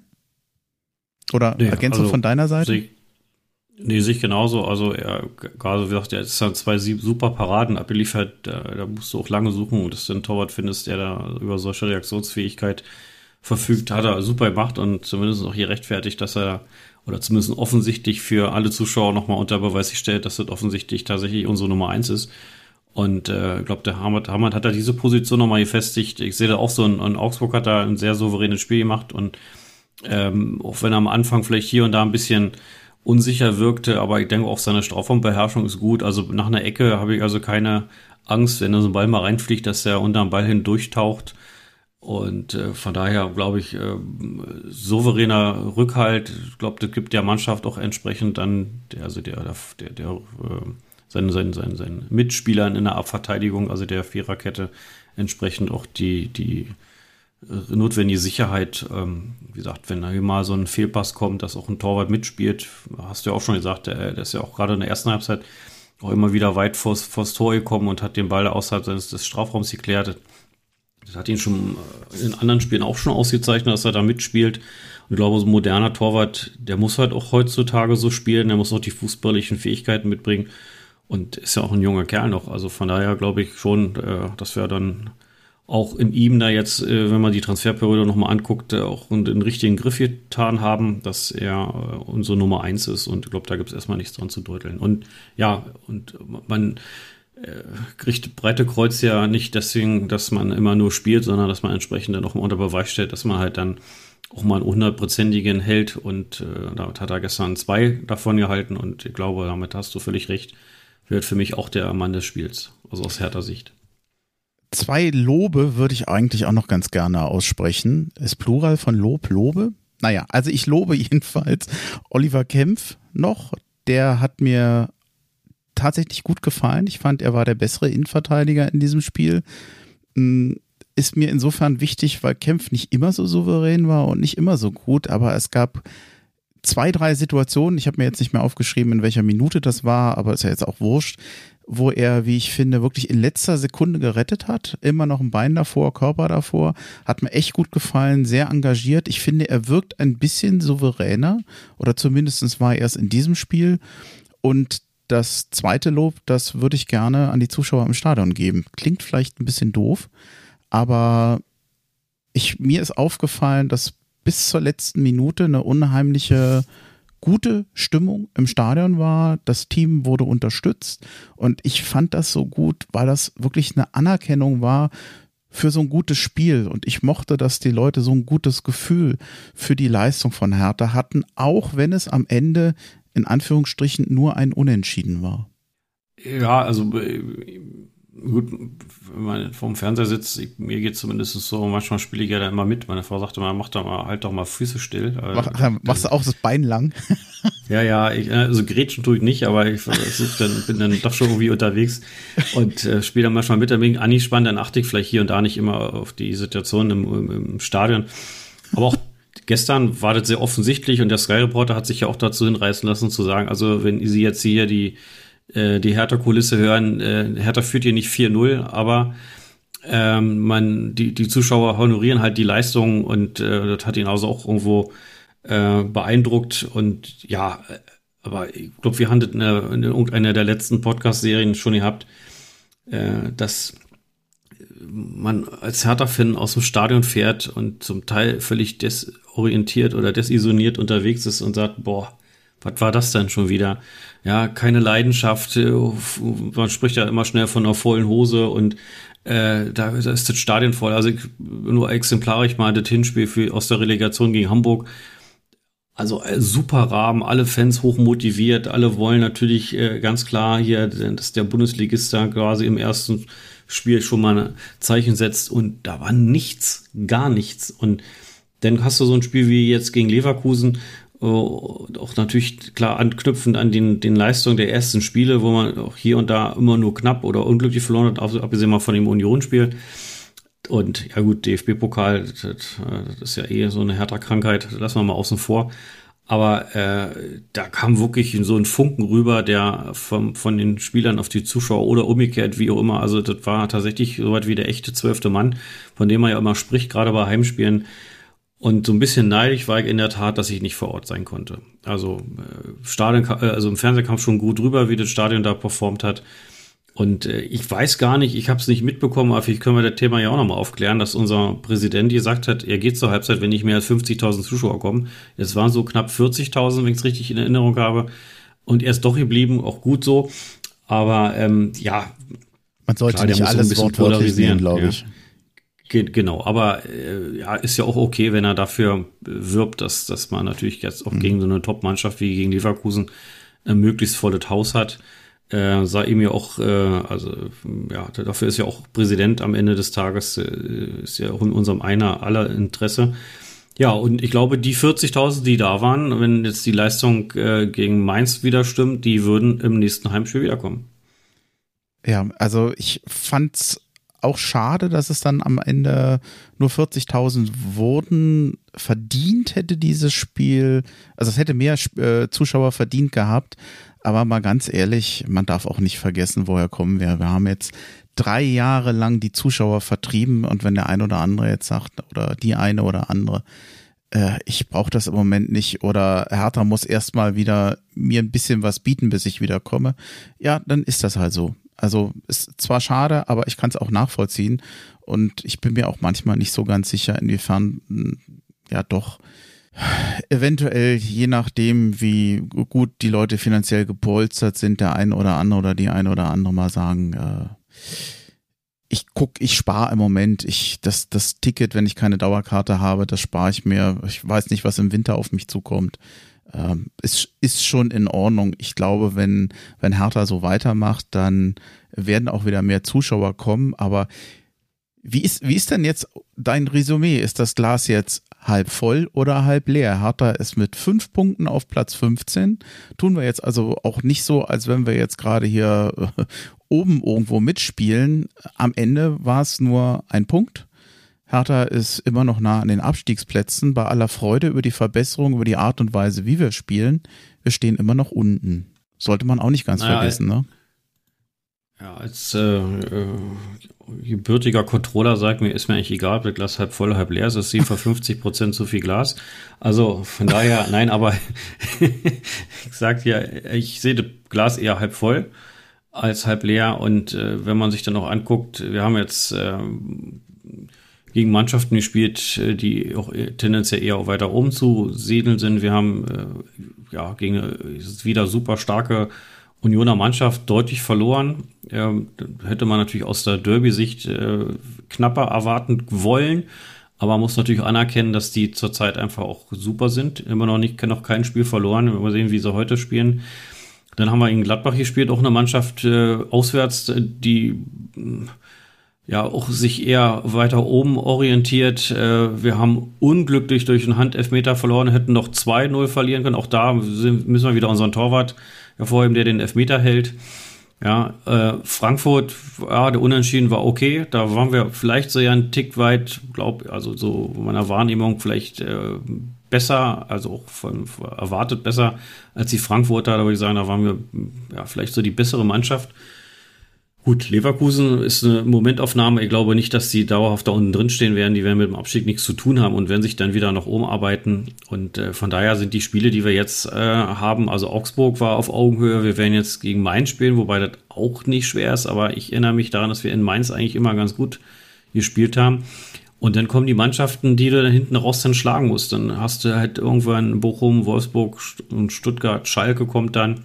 Oder nee, Ergänzung also von deiner Seite? Sich, nee, sich genauso. Also er, gerade wie gesagt, er hat dann zwei super Paraden abgeliefert. Da, da musst du auch lange suchen, dass du einen Torwart findest, der da über solche Reaktionsfähigkeit verfügt. Hat er super gemacht und zumindest auch hier rechtfertigt, dass er, oder zumindest offensichtlich für alle Zuschauer nochmal unter Beweis gestellt, dass das offensichtlich tatsächlich unsere Nummer eins ist. Und äh, ich glaube, der Hamad, Hamad hat da diese Position nochmal gefestigt. Ich sehe da auch so, ein, ein Augsburg hat da ein sehr souveränes Spiel gemacht und Ähm, auch wenn er am Anfang vielleicht hier und da ein bisschen unsicher wirkte, aber ich denke auch seine Strafraumbeherrschung ist gut. Also nach einer Ecke habe ich also keine Angst, wenn er so ein Ball mal reinfliegt, dass er unter dem Ball hindurchtaucht. Und äh, von daher glaube ich, äh, souveräner Rückhalt. Ich glaube, das gibt der Mannschaft auch entsprechend dann, der, also der, der, der äh, seinen, seinen, seinen, seinen Mitspielern in der Abverteidigung, also der Viererkette, entsprechend auch die, die notwendige Sicherheit. Ähm, wie gesagt, wenn da mal so ein Fehlpass kommt, dass auch ein Torwart mitspielt, hast du ja auch schon gesagt, der, der ist ja auch gerade in der ersten Halbzeit auch immer wieder weit vors, vors Tor gekommen und hat den Ball außerhalb seines des Strafraums geklärt. Das hat ihn schon in anderen Spielen auch schon ausgezeichnet, dass er da mitspielt. Und ich glaube, so ein moderner Torwart, der muss halt auch heutzutage so spielen, der muss auch die fußballerischen Fähigkeiten mitbringen und ist ja auch ein junger Kerl noch. Also von daher glaube ich schon, dass wir dann auch in ihm da jetzt, wenn man die Transferperiode nochmal anguckt, auch den richtigen Griff getan haben, dass er unsere Nummer eins ist. Und ich glaube, da gibt es erstmal nichts dran zu deuteln. Und ja, und man äh, kriegt breite Kreuz ja nicht deswegen, dass man immer nur spielt, sondern dass man entsprechend dann auch mal unter Beweis stellt, dass man halt dann auch mal einen hundertprozentigen hält. Und äh, damit hat er gestern zwei davon gehalten. Und ich glaube, damit hast du völlig recht, wird für mich auch der Mann des Spiels, also aus Hertha Sicht. Zwei Lobe würde ich eigentlich auch noch ganz gerne aussprechen. Ist Plural von Lob, Lobe? Naja, also ich lobe jedenfalls Oliver Kempf noch. Der hat mir tatsächlich gut gefallen. Ich fand, er war der bessere Innenverteidiger in diesem Spiel. Ist mir insofern wichtig, weil Kempf nicht immer so souverän war und nicht immer so gut, aber es gab zwei, drei Situationen, ich habe mir jetzt nicht mehr aufgeschrieben, in welcher Minute das war, aber ist ja jetzt auch wurscht, wo er, wie ich finde, wirklich in letzter Sekunde gerettet hat. Immer noch ein Bein davor, Körper davor. Hat mir echt gut gefallen, sehr engagiert. Ich finde, er wirkt ein bisschen souveräner oder zumindest war er es in diesem Spiel. Und das zweite Lob, das würde ich gerne an die Zuschauer im Stadion geben. Klingt vielleicht ein bisschen doof, aber ich, mir ist aufgefallen, dass bis zur letzten Minute eine unheimliche gute Stimmung im Stadion war. Das Team wurde unterstützt und ich fand das so gut, weil das wirklich eine Anerkennung war für so ein gutes Spiel und ich mochte, dass die Leute so ein gutes Gefühl für die Leistung von Hertha hatten, auch wenn es am Ende in Anführungsstrichen nur ein Unentschieden war. Ja, also gut, wenn man vorm Fernseher sitzt, ich, mir geht es zumindest so, manchmal spiele ich ja da immer mit. Meine Frau sagte mal, mach doch mal, halt doch mal Füße still. Mach, dann, machst du auch das Bein lang? Ja, ja, ich, also grätschen tue ich nicht, aber ich versuch dann, bin dann doch schon irgendwie unterwegs und äh, spiele dann manchmal mit. Dann bin ich angespannt, dann achte ich vielleicht hier und da nicht immer auf die Situation im, im, im Stadion. Aber auch gestern war das sehr offensichtlich und der Sky Reporter hat sich ja auch dazu hinreißen lassen zu sagen, also wenn Sie jetzt hier die die Hertha-Kulisse hören, äh, Hertha führt hier nicht vier null, aber ähm, man, die, die Zuschauer honorieren halt die Leistung und äh, das hat ihn also auch irgendwo äh, beeindruckt und ja, aber ich glaube, wir haben das in, der, in irgendeiner der letzten Podcast-Serien schon gehabt, äh, dass man als Hertha-Fan aus dem Stadion fährt und zum Teil völlig desorientiert oder desisoniert unterwegs ist und sagt, boah, was war das denn schon wieder? Ja, keine Leidenschaft. Man spricht ja immer schnell von einer vollen Hose und äh, da, da ist das Stadion voll. Also ich, nur exemplarisch mal das Hinspiel für, aus der Relegation gegen Hamburg. Also äh, super Rahmen, alle Fans hoch motiviert, alle wollen natürlich äh, ganz klar hier, dass der Bundesligist da quasi im ersten Spiel schon mal ein Zeichen setzt und da war nichts, gar nichts. Und dann hast du so ein Spiel wie jetzt gegen Leverkusen, auch natürlich klar anknüpfend an den, den Leistungen der ersten Spiele, wo man auch hier und da immer nur knapp oder unglücklich verloren hat, abgesehen mal von dem Union-Spiel. Und ja gut, D F B-Pokal, das, das ist ja eh so eine Hertha-Krankheit, das lassen wir mal außen vor. Aber äh, da kam wirklich so ein Funken rüber, der vom, von den Spielern auf die Zuschauer oder umgekehrt, wie auch immer. Also das war tatsächlich soweit wie der echte zwölfte Mann, von dem man ja immer spricht, gerade bei Heimspielen. Und so ein bisschen neidisch war ich in der Tat, dass ich nicht vor Ort sein konnte. Also äh, Stadion, also im Fernsehen kam schon gut rüber, wie das Stadion da performt hat. Und äh, ich weiß gar nicht, ich habe es nicht mitbekommen, aber vielleicht können wir das Thema ja auch nochmal aufklären, dass unser Präsident gesagt hat, er geht zur Halbzeit, wenn nicht mehr als fünfzigtausend Zuschauer kommen. Es waren so knapp vierzigtausend, wenn ich es richtig in Erinnerung habe. Und er ist doch geblieben, auch gut so. Aber ähm, ja, man sollte klar, nicht alles wortwörtlich sehen, glaube ich. Ja. Genau, aber äh, ja, ist ja auch okay, wenn er dafür wirbt, dass, dass man natürlich jetzt auch mhm. gegen so eine Top-Mannschaft wie gegen Leverkusen ein möglichst volles Haus hat. Äh, sei ihm ja auch, äh, also ja, dafür ist ja auch Präsident am Ende des Tages, äh, ist ja auch in unserem einer aller Interesse. Ja, und ich glaube, die vierzigtausend, die da waren, wenn jetzt die Leistung äh, gegen Mainz wieder stimmt, die würden im nächsten Heimspiel wiederkommen. Ja, also ich fand's auch schade, dass es dann am Ende nur vierzigtausend wurden. Verdient hätte dieses Spiel, also es hätte mehr äh, Zuschauer verdient gehabt, aber mal ganz ehrlich, man darf auch nicht vergessen, woher kommen wir. Wir haben jetzt drei Jahre lang die Zuschauer vertrieben und wenn der ein oder andere jetzt sagt, oder die eine oder andere, äh, ich brauche das im Moment nicht oder Hertha muss erstmal wieder mir ein bisschen was bieten, bis ich wieder komme, ja, dann ist das halt so. Also ist zwar schade, aber ich kann es auch nachvollziehen und ich bin mir auch manchmal nicht so ganz sicher, inwiefern ja doch eventuell, je nachdem, wie gut die Leute finanziell gepolstert sind, der eine oder andere oder die eine oder andere mal sagen, äh, ich guck, ich spare im Moment, ich das das Ticket, wenn ich keine Dauerkarte habe, das spare ich mir. Ich weiß nicht, was im Winter auf mich zukommt. Ähm, ist, ist schon in Ordnung. Ich glaube, wenn, wenn Hertha so weitermacht, dann werden auch wieder mehr Zuschauer kommen. Aber wie ist, wie ist denn jetzt dein Resümee? Ist das Glas jetzt halb voll oder halb leer? Hertha ist mit fünf Punkten auf Platz fünfzehn. Tun wir jetzt also auch nicht so, als wenn wir jetzt gerade hier äh, oben irgendwo mitspielen. Am Ende war es nur ein Punkt. Hertha ist immer noch nah an den Abstiegsplätzen. Bei aller Freude über die Verbesserung, über die Art und Weise, wie wir spielen, wir stehen immer noch unten. Sollte man auch nicht ganz naja, vergessen, ne? Ja, als äh, äh, gebürtiger Controller sagt mir, ist mir eigentlich egal, ob das Glas halb voll, halb leer ist. Es ist für fünfzig Prozent zu viel Glas. Also von daher, nein, aber ich sag ja, ich sehe das Glas eher halb voll als halb leer. Und äh, wenn man sich dann noch anguckt, wir haben jetzt äh, gegen Mannschaften gespielt, die auch tendenziell eher auch weiter oben zu siedeln sind. Wir haben äh, ja gegen eine wieder super starke Unioner Mannschaft deutlich verloren. Ähm, hätte man natürlich aus der Derby-Sicht äh, knapper erwarten wollen, aber man muss natürlich anerkennen, dass die zurzeit einfach auch super sind. Immer noch nicht, noch kein Spiel verloren. Mal sehen, wie sie heute spielen. Dann haben wir in Gladbach gespielt, auch eine Mannschaft äh, auswärts, die ja auch sich eher weiter oben orientiert. Äh, wir haben unglücklich durch einen Handelfmeter verloren, hätten noch zwei null verlieren können. Auch da sind, müssen wir wieder unseren Torwart hervorheben, der den Elfmeter hält. Ja, äh, Frankfurt, ja, der Unentschieden war okay. Da waren wir vielleicht so ja einen Tick weit, glaube also so meiner Wahrnehmung vielleicht äh, besser, also auch von, von erwartet besser als die Frankfurter. Da würde ich sagen, da waren wir ja vielleicht so die bessere Mannschaft. Gut, Leverkusen ist eine Momentaufnahme. Ich glaube nicht, dass die dauerhaft da unten drin stehen werden. Die werden mit dem Abstieg nichts zu tun haben und werden sich dann wieder nach oben arbeiten. Und äh, von daher sind die Spiele, die wir jetzt äh, haben, also Augsburg war auf Augenhöhe. Wir werden jetzt gegen Mainz spielen, wobei das auch nicht schwer ist. Aber ich erinnere mich daran, dass wir in Mainz eigentlich immer ganz gut gespielt haben. Und dann kommen die Mannschaften, die du dann hinten raus dann schlagen musst. Dann hast du halt irgendwann Bochum, Wolfsburg und Stuttgart, Schalke kommt dann.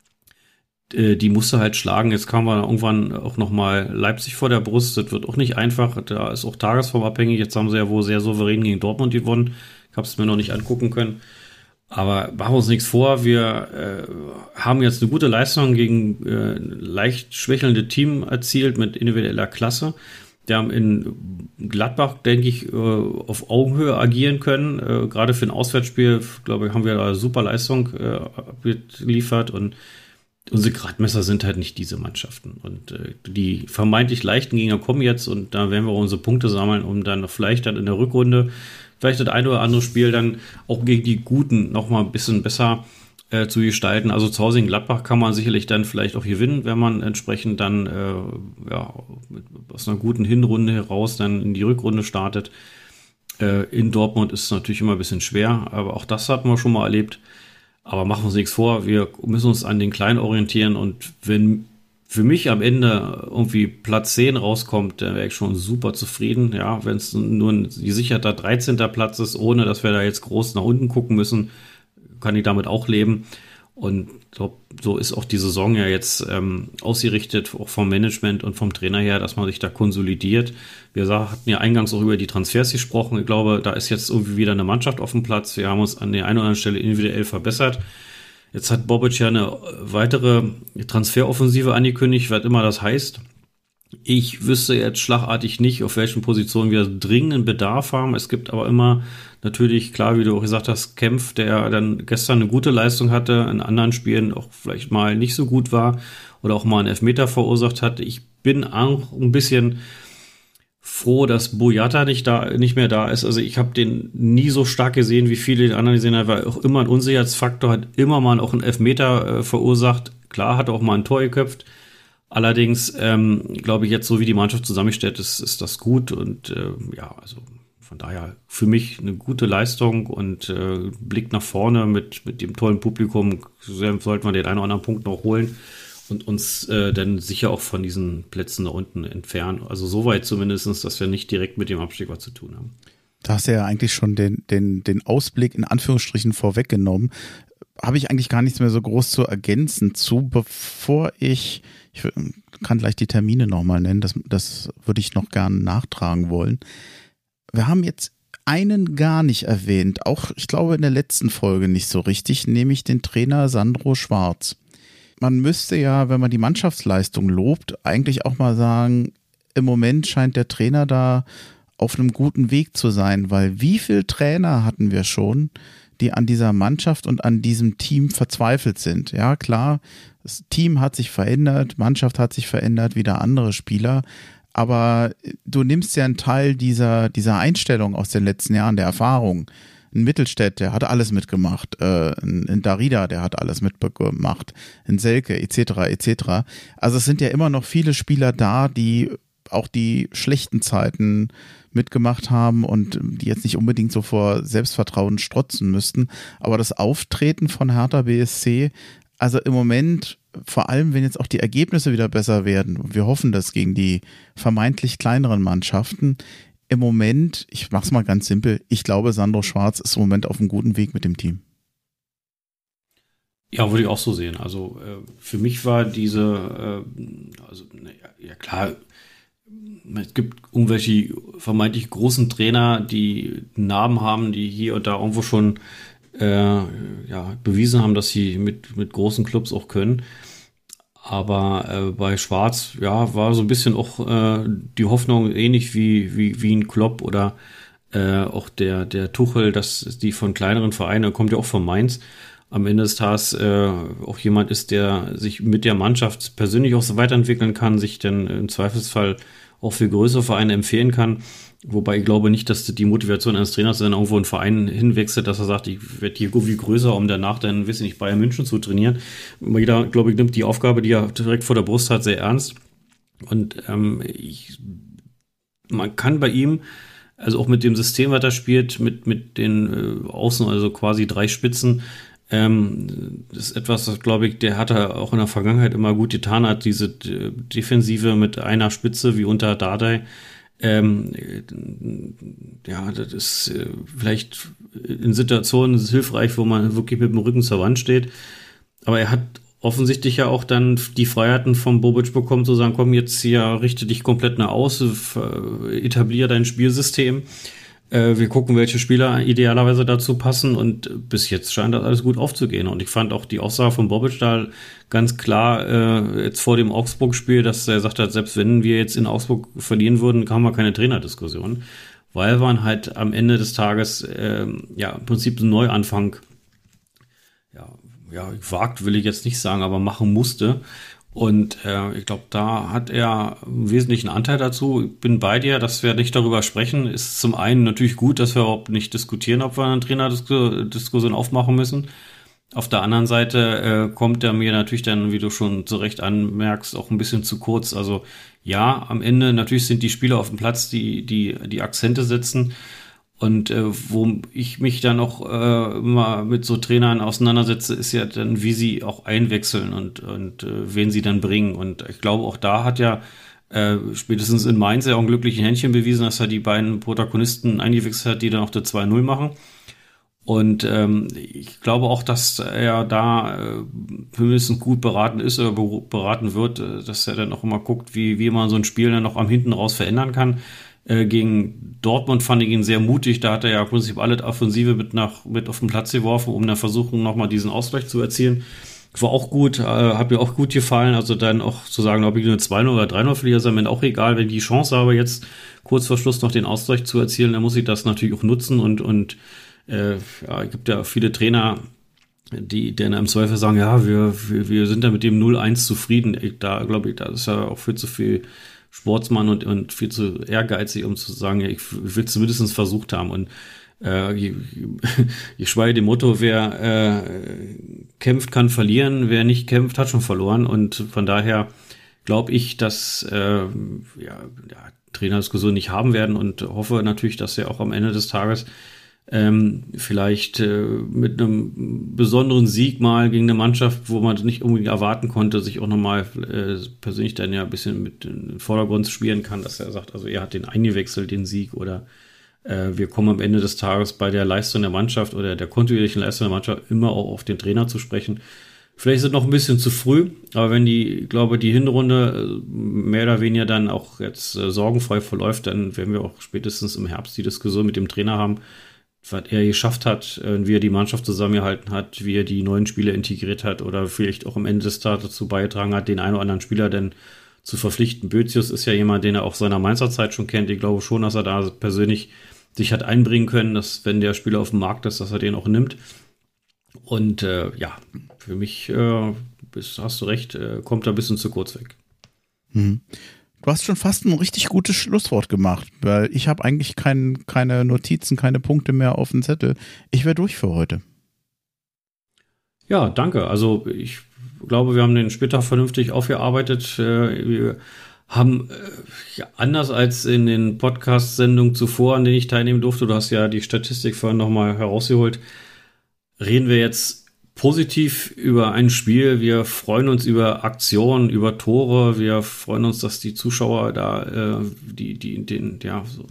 Die musste halt schlagen. Jetzt kam wir irgendwann auch nochmal Leipzig vor der Brust. Das wird auch nicht einfach. Da ist auch tagesformabhängig. Jetzt haben sie ja wohl sehr souverän gegen Dortmund gewonnen. Ich habe es mir noch nicht angucken können. Aber machen wir uns nichts vor. Wir äh, haben jetzt eine gute Leistung gegen äh, leicht schwächelnde Team erzielt mit individueller Klasse. Wir haben in Gladbach, denke ich, äh, auf Augenhöhe agieren können. Äh, gerade für ein Auswärtsspiel, glaube ich, haben wir da super Leistung äh, abgeliefert und unsere Gradmesser sind halt nicht diese Mannschaften. Und äh, die vermeintlich leichten Gegner kommen jetzt und da werden wir unsere Punkte sammeln, um dann vielleicht dann in der Rückrunde vielleicht das ein oder andere Spiel dann auch gegen die Guten noch mal ein bisschen besser äh, zu gestalten. Also zu Hause in Gladbach kann man sicherlich dann vielleicht auch gewinnen, wenn man entsprechend dann äh, ja, mit, aus einer guten Hinrunde heraus dann in die Rückrunde startet. Äh, in Dortmund ist es natürlich immer ein bisschen schwer, aber auch das hatten wir schon mal erlebt. Aber machen wir uns nichts vor, wir müssen uns an den Kleinen orientieren und wenn für mich am Ende irgendwie Platz zehn rauskommt, dann wäre ich schon super zufrieden. Ja, wenn es nur ein gesicherter dreizehnter Platz ist, ohne dass wir da jetzt groß nach unten gucken müssen, kann ich damit auch leben. Und so, so ist auch die Saison ja jetzt ähm, ausgerichtet, auch vom Management und vom Trainer her, dass man sich da konsolidiert. Wir hatten ja eingangs auch über die Transfers gesprochen. Ich glaube, da ist jetzt irgendwie wieder eine Mannschaft auf dem Platz. Wir haben uns an der einen oder anderen Stelle individuell verbessert. Jetzt hat Bobic ja eine weitere Transferoffensive angekündigt, was immer das heißt. Ich wüsste jetzt schlagartig nicht, auf welchen Positionen wir dringenden Bedarf haben. Es gibt aber immer natürlich, klar, wie du auch gesagt hast, Kempf, der dann gestern eine gute Leistung hatte, in anderen Spielen auch vielleicht mal nicht so gut war oder auch mal einen Elfmeter verursacht hat. Ich bin auch ein bisschen froh, dass Boyata nicht da, nicht mehr da ist. Also ich habe den nie so stark gesehen, wie viele den anderen gesehen haben, weil auch immer ein Unsicherheitsfaktor, hat immer mal auch einen Elfmeter äh, verursacht. Klar, hat auch mal ein Tor geköpft. Allerdings ähm, glaube ich jetzt, so wie die Mannschaft zusammengestellt ist, ist das gut und äh, ja, also von daher für mich eine gute Leistung und äh, Blick nach vorne mit, mit dem tollen Publikum, sollten wir den einen oder anderen Punkt noch holen und uns äh, dann sicher auch von diesen Plätzen da unten entfernen. Also soweit zumindest, dass wir nicht direkt mit dem Abstieg was zu tun haben. Da hast du ja eigentlich schon den, den, den Ausblick in Anführungsstrichen vorweggenommen. Habe ich eigentlich gar nichts mehr so groß zu ergänzen zu, bevor ich, ich kann gleich die Termine nochmal nennen, das, das würde ich noch gerne nachtragen wollen. Wir haben jetzt einen gar nicht erwähnt, auch ich glaube in der letzten Folge nicht so richtig, nämlich den Trainer Sandro Schwarz. Man müsste ja, wenn man die Mannschaftsleistung lobt, eigentlich auch mal sagen, im Moment scheint der Trainer da auf einem guten Weg zu sein, weil wie viele Trainer hatten wir schon, die an dieser Mannschaft und an diesem Team verzweifelt sind. Ja, klar, das Team hat sich verändert, Mannschaft hat sich verändert, wieder andere Spieler, aber du nimmst ja einen Teil dieser, dieser Einstellung aus den letzten Jahren, der Erfahrung. Ein Mittelstädt, der hat alles mitgemacht, äh, ein Darida, der hat alles mitgemacht, ein Selke, et cetera, et cetera. Also es sind ja immer noch viele Spieler da, die auch die schlechten Zeiten mitgemacht haben und die jetzt nicht unbedingt so vor Selbstvertrauen strotzen müssten. Aber das Auftreten von Hertha B S C, also im Moment, vor allem wenn jetzt auch die Ergebnisse wieder besser werden, und wir hoffen das gegen die vermeintlich kleineren Mannschaften, im Moment, ich mach's mal ganz simpel, ich glaube, Sandro Schwarz ist im Moment auf einem guten Weg mit dem Team. Ja, würde ich auch so sehen. Also äh, für mich war diese, äh, also ja, ja klar, es gibt irgendwelche vermeintlich großen Trainer, die Namen haben, die hier und da irgendwo schon äh, ja, bewiesen haben, dass sie mit, mit großen Clubs auch können. Aber äh, bei Schwarz, ja, war so ein bisschen auch äh, die Hoffnung, ähnlich wie, wie, wie ein Klopp oder äh, auch der, der Tuchel, dass die von kleineren Vereinen, kommt ja auch von Mainz, am Ende des Tages äh, auch jemand ist, der sich mit der Mannschaft persönlich auch so weiterentwickeln kann, sich dann im Zweifelsfall auch für größere Vereine empfehlen kann. Wobei ich glaube nicht, dass die Motivation eines Trainers dann irgendwo einen Verein hinwechselt, dass er sagt, ich werde hier irgendwie größer, um danach dann, weiß ich nicht, Bayern München zu trainieren. Jeder, glaube ich, nimmt die Aufgabe, die er direkt vor der Brust hat, sehr ernst. Und ähm, ich, man kann bei ihm, also auch mit dem System, was er spielt, mit, mit den äh, Außen, also quasi drei Spitzen, ähm, das ist etwas, das, glaube ich, der hat er auch in der Vergangenheit immer gut getan hat, diese äh, Defensive mit einer Spitze wie unter Dardai. Ähm, ja, das ist äh, vielleicht in Situationen hilfreich, wo man wirklich mit dem Rücken zur Wand steht. Aber er hat offensichtlich ja auch dann die Freiheiten von Bobic bekommen, zu sagen, komm, jetzt hier, richte dich komplett nach außen, etabliere dein Spielsystem. Äh, wir gucken, welche Spieler idealerweise dazu passen, und bis jetzt scheint das alles gut aufzugehen. Und ich fand auch die Aussage von Bobic da ganz klar, äh, jetzt vor dem Augsburg-Spiel, dass er sagt hat, selbst wenn wir jetzt in Augsburg verlieren würden, haben wir keine Trainerdiskussion, weil man halt am Ende des Tages äh, ja im Prinzip einen Neuanfang, ja, ja, gewagt will ich jetzt nicht sagen, aber machen musste. Und äh, ich glaube, da hat er einen wesentlichen Anteil dazu. Ich bin bei dir, dass wir nicht darüber sprechen. Ist zum einen natürlich gut, dass wir überhaupt nicht diskutieren, ob wir eine Trainerdiskussion aufmachen müssen. Auf der anderen Seite äh, kommt er mir natürlich dann, wie du schon zu Recht anmerkst, auch ein bisschen zu kurz. Also ja, am Ende natürlich sind die Spieler auf dem Platz, die die die Akzente setzen. Und äh, wo ich mich dann auch äh, immer mit so Trainern auseinandersetze, ist ja dann, wie sie auch einwechseln und, und äh, wen sie dann bringen. Und ich glaube, auch da hat ja äh, spätestens in Mainz ja auch ein glückliches Händchen bewiesen, dass er die beiden Protagonisten eingewechselt hat, die dann auch der zwei null machen. Und ähm, ich glaube auch, dass er da äh, mindestens gut beraten ist oder beraten wird, äh, dass er dann auch immer guckt, wie, wie man so ein Spiel dann noch am hinten raus verändern kann. Gegen Dortmund fand ich ihn sehr mutig. Da hat er ja im Prinzip alle Offensive mit nach mit auf den Platz geworfen, um dann versuchen, nochmal diesen Ausgleich zu erzielen. War auch gut, äh, hat mir auch gut gefallen. Also dann auch zu sagen, ob ich nur zwei null oder drei null verliere, ist mir auch egal. Wenn ich die Chance habe, jetzt kurz vor Schluss noch den Ausgleich zu erzielen, dann muss ich das natürlich auch nutzen. Und, und äh, ja, es gibt ja viele Trainer, die dann im Zweifel sagen, ja, wir, wir, wir sind da mit dem null eins zufrieden. Ich, da glaube ich, da ist ja auch viel zu viel Sportsmann und, und viel zu ehrgeizig, um zu sagen, ja, ich will zumindest versucht haben. Und äh, ich, ich schweige dem Motto, wer äh, kämpft, kann verlieren, wer nicht kämpft, hat schon verloren. Und von daher glaube ich, dass äh, ja, ja, Trainerdiskussionen nicht haben werden, und hoffe natürlich, dass er auch am Ende des Tages ähm, vielleicht äh, mit einem besonderen Sieg mal gegen eine Mannschaft, wo man nicht unbedingt erwarten konnte, sich auch nochmal äh, persönlich dann ja ein bisschen mit in den Vordergrund spielen kann, dass er sagt, also er hat den eingewechselt, den Sieg, oder äh, wir kommen am Ende des Tages bei der Leistung der Mannschaft oder der kontinuierlichen Leistung der Mannschaft immer auch auf den Trainer zu sprechen. Vielleicht ist es noch ein bisschen zu früh, aber wenn die, ich glaube, die Hinrunde mehr oder weniger dann auch jetzt äh, sorgenfrei verläuft, dann werden wir auch spätestens im Herbst die Diskussion mit dem Trainer haben, was er geschafft hat, wie er die Mannschaft zusammengehalten hat, wie er die neuen Spieler integriert hat oder vielleicht auch am Ende des Tages dazu beigetragen hat, den einen oder anderen Spieler denn zu verpflichten. Bözius ist ja jemand, den er auch seiner Mainzer Zeit schon kennt. Ich glaube schon, dass er da persönlich sich hat einbringen können, dass wenn der Spieler auf dem Markt ist, dass er den auch nimmt. Und äh, ja, für mich, äh, bist, hast du recht, äh, kommt er ein bisschen zu kurz weg. Mhm. Du hast schon fast ein richtig gutes Schlusswort gemacht, weil ich habe eigentlich kein, keine Notizen, keine Punkte mehr auf dem Zettel. Ich wäre durch für heute. Ja, danke. Also ich glaube, wir haben den Spieltag vernünftig aufgearbeitet. Wir haben ja, anders als in den Podcast-Sendungen zuvor, an denen ich teilnehmen durfte, du hast ja die Statistik vorhin nochmal herausgeholt, reden wir jetzt positiv über ein Spiel. Wir freuen uns über Aktionen, über Tore. Wir freuen uns, dass die Zuschauer da, äh, die, die, den, ja, so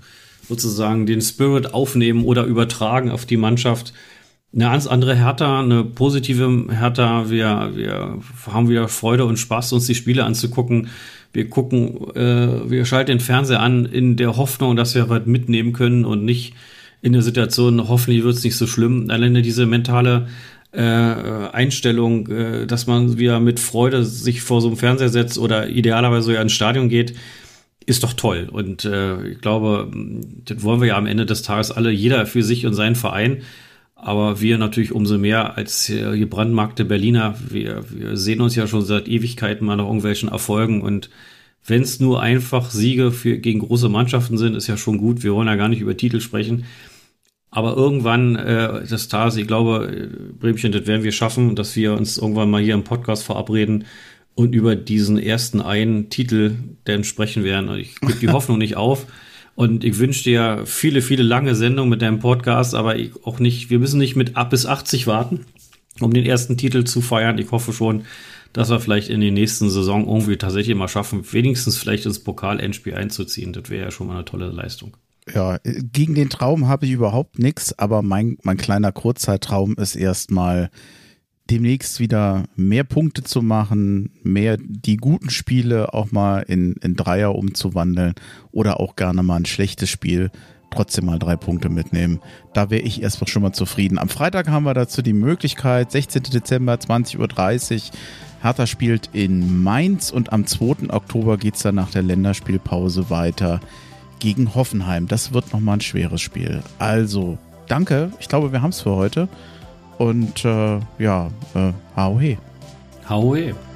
sozusagen den Spirit aufnehmen oder übertragen auf die Mannschaft. Eine ganz andere Hertha, eine positive Hertha. Wir, wir haben wieder Freude und Spaß, uns die Spiele anzugucken. Wir gucken, äh, wir schalten den Fernseher an in der Hoffnung, dass wir was mitnehmen können und nicht in der Situation, hoffentlich wird es nicht so schlimm. Alleine diese mentale äh, Einstellung, äh, dass man wieder mit Freude sich vor so einem Fernseher setzt oder idealerweise sogar ins Stadion geht, ist doch toll. Und äh, ich glaube, das wollen wir ja am Ende des Tages alle, jeder für sich und seinen Verein. Aber wir natürlich umso mehr als äh, gebrandmarkte Berliner. Wir, wir sehen uns ja schon seit Ewigkeiten mal nach irgendwelchen Erfolgen. Und wenn es nur einfach Siege für, gegen große Mannschaften sind, ist ja schon gut. Wir wollen ja gar nicht über Titel sprechen. Aber irgendwann äh, des Tages, ich glaube, Bremchen, das werden wir schaffen, dass wir uns irgendwann mal hier im Podcast verabreden und über diesen ersten einen Titel dann sprechen werden. Und ich gebe die Hoffnung nicht auf. Und ich wünsche dir viele, viele lange Sendungen mit deinem Podcast, aber ich auch nicht, wir müssen nicht mit ab bis achtzig warten, um den ersten Titel zu feiern. Ich hoffe schon, dass wir vielleicht in den nächsten Saison irgendwie tatsächlich mal schaffen, wenigstens vielleicht ins Pokal-Endspiel einzuziehen. Das wäre ja schon mal eine tolle Leistung. Ja, gegen den Traum habe ich überhaupt nichts, aber mein, mein kleiner Kurzzeittraum ist erstmal demnächst wieder mehr Punkte zu machen, mehr die guten Spiele auch mal in, in Dreier umzuwandeln oder auch gerne mal ein schlechtes Spiel trotzdem mal drei Punkte mitnehmen. Da wäre ich erstmal schon mal zufrieden. Am Freitag haben wir dazu die Möglichkeit, sechzehnten Dezember, zwanzig Uhr dreißig. Hertha spielt in Mainz und am zweiten Oktober geht es dann nach der Länderspielpause weiter gegen Hoffenheim. Das wird nochmal ein schweres Spiel. Also, danke. Ich glaube, wir haben es für heute. Und äh, ja, äh, H O He. H O He.